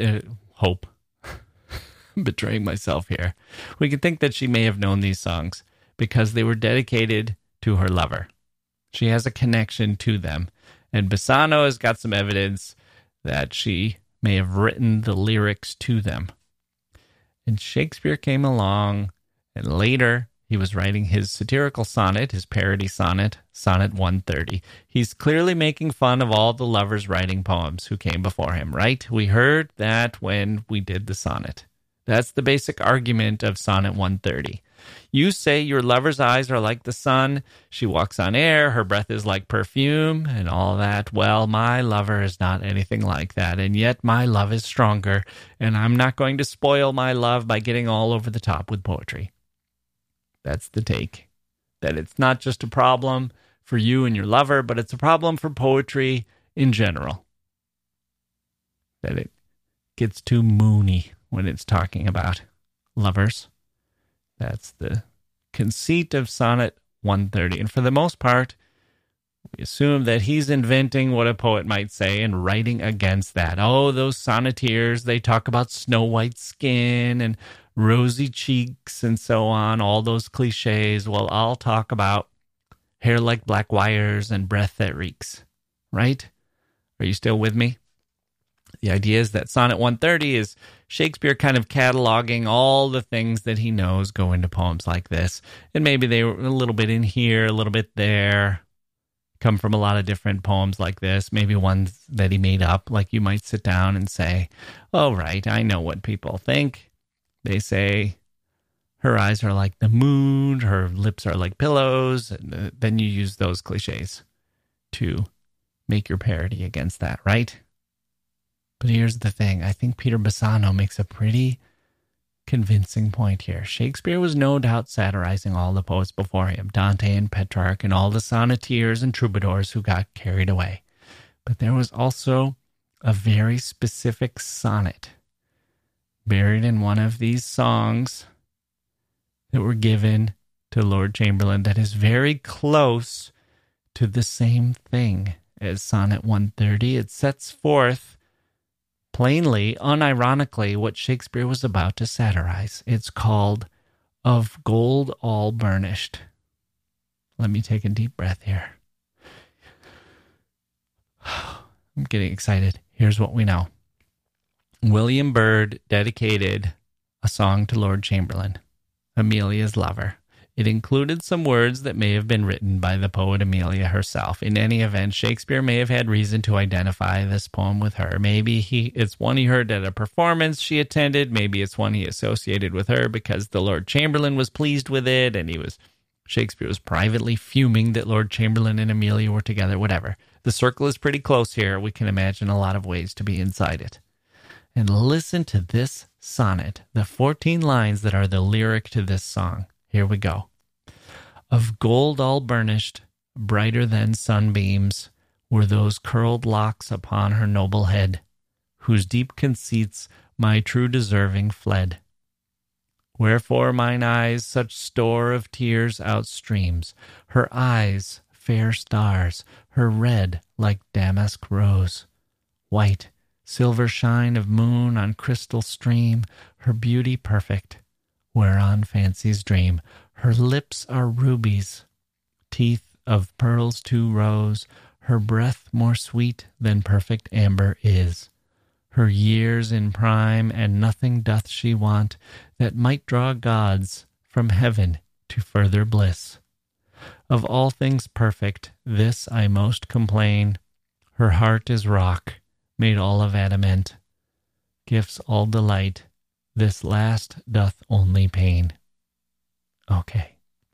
Betraying myself here. We can think that she may have known these songs because they were dedicated to her lover. She has a connection to them. And Bassano has got some evidence that she may have written the lyrics to them. And Shakespeare came along, and later He was writing his satirical sonnet, his parody sonnet, Sonnet 130. He's clearly making fun of all the lovers writing poems who came before him, right? We heard that when we did the sonnet. That's the basic argument of Sonnet 130. You say your lover's eyes are like the sun, she walks on air, her breath is like perfume, and all that. Well, my lover is not anything like that, and yet my love is stronger, and I'm not going to spoil my love by getting all over the top with poetry. That's the take. That it's not just a problem for you and your lover, but it's a problem for poetry in general. That it gets too moony when it's talking about lovers. That's the conceit of Sonnet 130. And for the most part, we assume that he's inventing what a poet might say and writing against that. Oh, those sonneteers, they talk about snow white skin and rosy cheeks and so on, all those cliches. Well, I'll talk about hair like black wires and breath that reeks. Right? Are you still with me? The idea is that Sonnet 130 is Shakespeare kind of cataloging all the things that he knows go into poems like this. And maybe they were a little bit in here, a little bit there, come from a lot of different poems like this, maybe ones that he made up. Like you might sit down and say, oh, right, I know what people think. They say her eyes are like the moon, her lips are like pillows. And then you use those cliches to make your parody against that, right? But here's the thing. I think Peter Bassano makes a pretty convincing point here. Shakespeare was no doubt satirizing all the poets before him, Dante and Petrarch and all the sonneteers and troubadours who got carried away. But there was also a very specific sonnet buried in one of these songs that were given to Lord Chamberlain that is very close to the same thing as Sonnet 130. It sets forth plainly, unironically, what Shakespeare was about to satirize. It's called Of Gold All Burnished. Let me take a deep breath here. I'm getting excited. Here's what we know. William Byrd dedicated a song to Lord Chamberlain, Amelia's lover. It included some words that may have been written by the poet Amelia herself. In any event, Shakespeare may have had reason to identify this poem with her. Maybe it's one he heard at a performance she attended. Maybe it's one he associated with her because the Lord Chamberlain was pleased with it, and Shakespeare was privately fuming that Lord Chamberlain and Amelia were together, whatever. The circle is pretty close here. We can imagine a lot of ways to be inside it. And listen to this sonnet, the 14 lines that are the lyric to this song. Here we go. Of gold all burnished, brighter than sunbeams, were those curled locks upon her noble head, whose deep conceits my true deserving fled. Wherefore mine eyes such store of tears outstreams, her eyes fair stars, her red like damask rose, white silver shine of moon on crystal stream, her beauty perfect, whereon fancies dream. Her lips are rubies, teeth of pearls 2 rows, her breath more sweet than perfect amber is. Her years in prime, and nothing doth she want that might draw gods from heaven to further bliss. Of all things perfect, this I most complain. Her heart is rock, made all of adamant. Gifts all delight, this last doth only pain. Okay.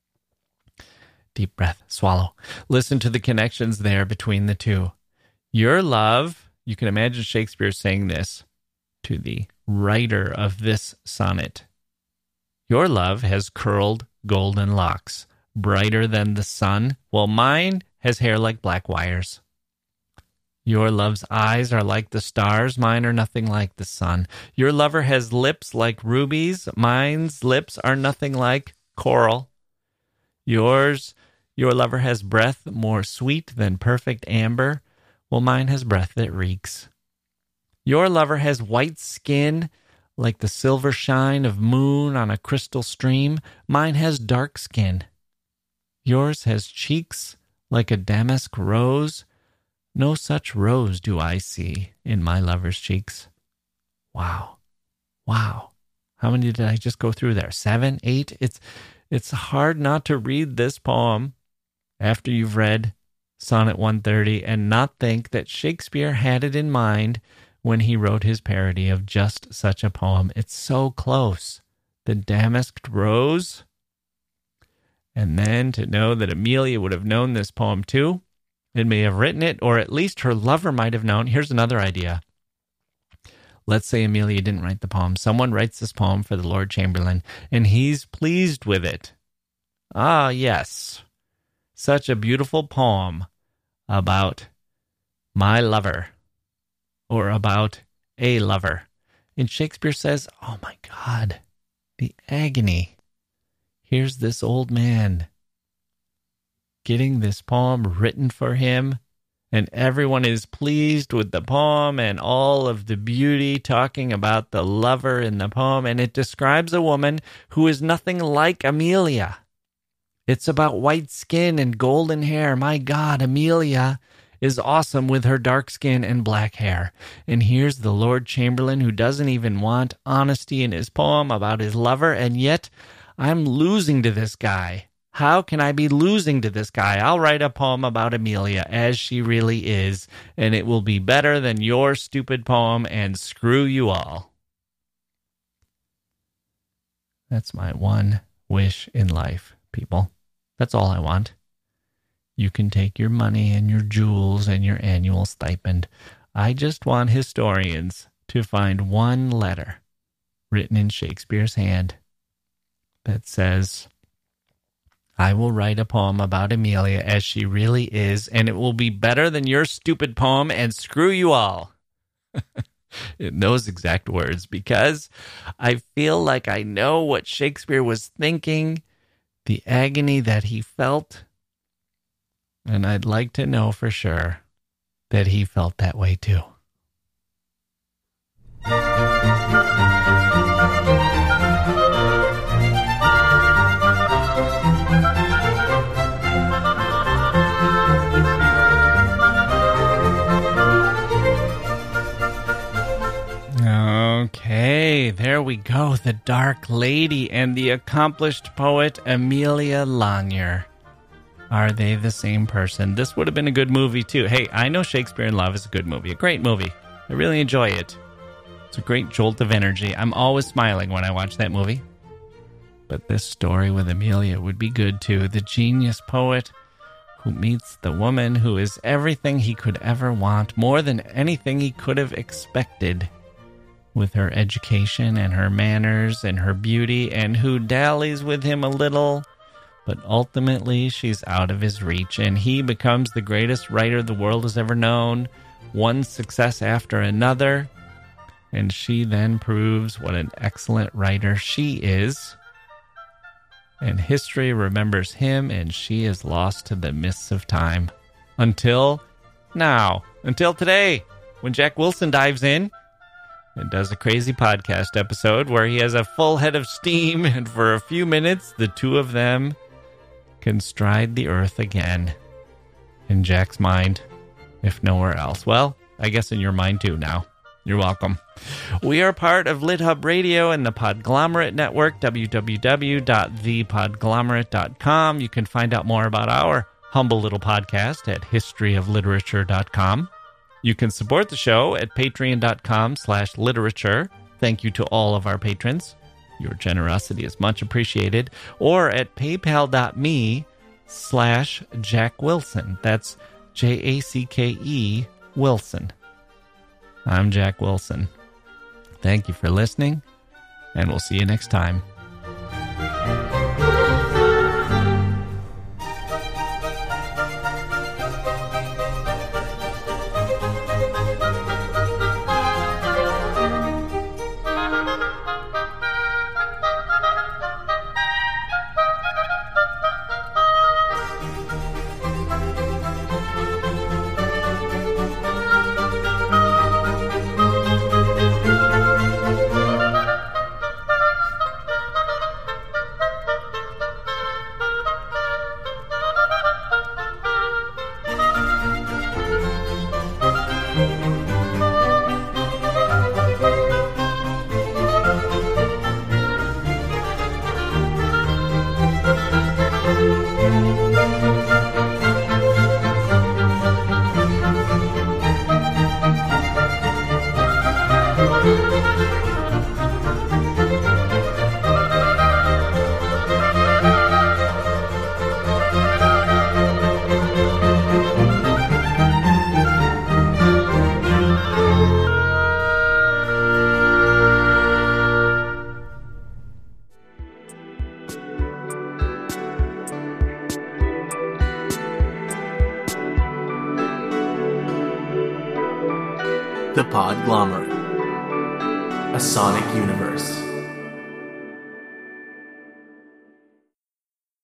Deep breath, swallow. Listen to the connections there between the two. Your love, you can imagine Shakespeare saying this to the writer of this sonnet. Your love has curled golden locks, brighter than the sun, while mine has hair like black wires. Your love's eyes are like the stars, mine are nothing like the sun. Your lover has lips like rubies, mine's lips are nothing like coral. Your lover has breath more sweet than perfect amber, while mine has breath that reeks. Your lover has white skin like the silver shine of moon on a crystal stream, mine has dark skin. Yours has cheeks like a damask rose, no such rose do I see in my lover's cheeks. Wow. How many did I just go through there? 7, 8? It's hard not to read this poem after you've read Sonnet 130 and not think that Shakespeare had it in mind when he wrote his parody of just such a poem. It's so close. The Damasked Rose. And then to know that Amelia would have known this poem too, and may have written it, or at least her lover might have known. Here's another idea. Let's say Amelia didn't write the poem. Someone writes this poem for the Lord Chamberlain, and he's pleased with it. Ah, yes. Such a beautiful poem about my lover, or about a lover. And Shakespeare says, oh my God, the agony. Here's this old man getting this poem written for him, and everyone is pleased with the poem and all of the beauty, talking about the lover in the poem, and it describes a woman who is nothing like Amelia. It's about white skin and golden hair. My God, Amelia is awesome with her dark skin and black hair. And here's the Lord Chamberlain who doesn't even want honesty in his poem about his lover, and yet I'm losing to this guy. How can I be losing to this guy? I'll write a poem about Amelia as she really is, and it will be better than your stupid poem, and screw you all. That's my one wish in life, people. That's all I want. You can take your money and your jewels and your annual stipend. I just want historians to find one letter written in Shakespeare's hand that says, I will write a poem about Amelia as she really is, and it will be better than your stupid poem, and screw you all. In those exact words, because I feel like I know what Shakespeare was thinking, the agony that he felt, and I'd like to know for sure that he felt that way too. Okay, there we go. The Dark Lady and the accomplished poet Amelia Lanier. Are they the same person? This would have been a good movie, too. Hey, I know Shakespeare in Love is a good movie, a great movie. I really enjoy it. It's a great jolt of energy. I'm always smiling when I watch that movie. But this story with Amelia would be good, too. The genius poet who meets the woman who is everything he could ever want, more than anything he could have expected, with her education and her manners and her beauty, and who dallies with him a little, but ultimately she's out of his reach, and he becomes the greatest writer the world has ever known, one success after another, and she then proves what an excellent writer she is, and history remembers him, and she is lost to the mists of time. Until now. Until today, when Jack Wilson dives in and does a crazy podcast episode where he has a full head of steam, and for a few minutes, the two of them can stride the earth again. In Jack's mind, if nowhere else. Well, I guess in your mind too now. You're welcome. We are part of LitHub Radio and the Podglomerate Network, www.thepodglomerate.com. You can find out more about our humble little podcast at historyofliterature.com. You can support the show at patreon.com/literature. Thank you to all of our patrons. Your generosity is much appreciated. Or at paypal.me/Jack Wilson. That's JACKE Wilson. I'm Jack Wilson. Thank you for listening, and we'll see you next time. The Podglomerate, a sonic universe.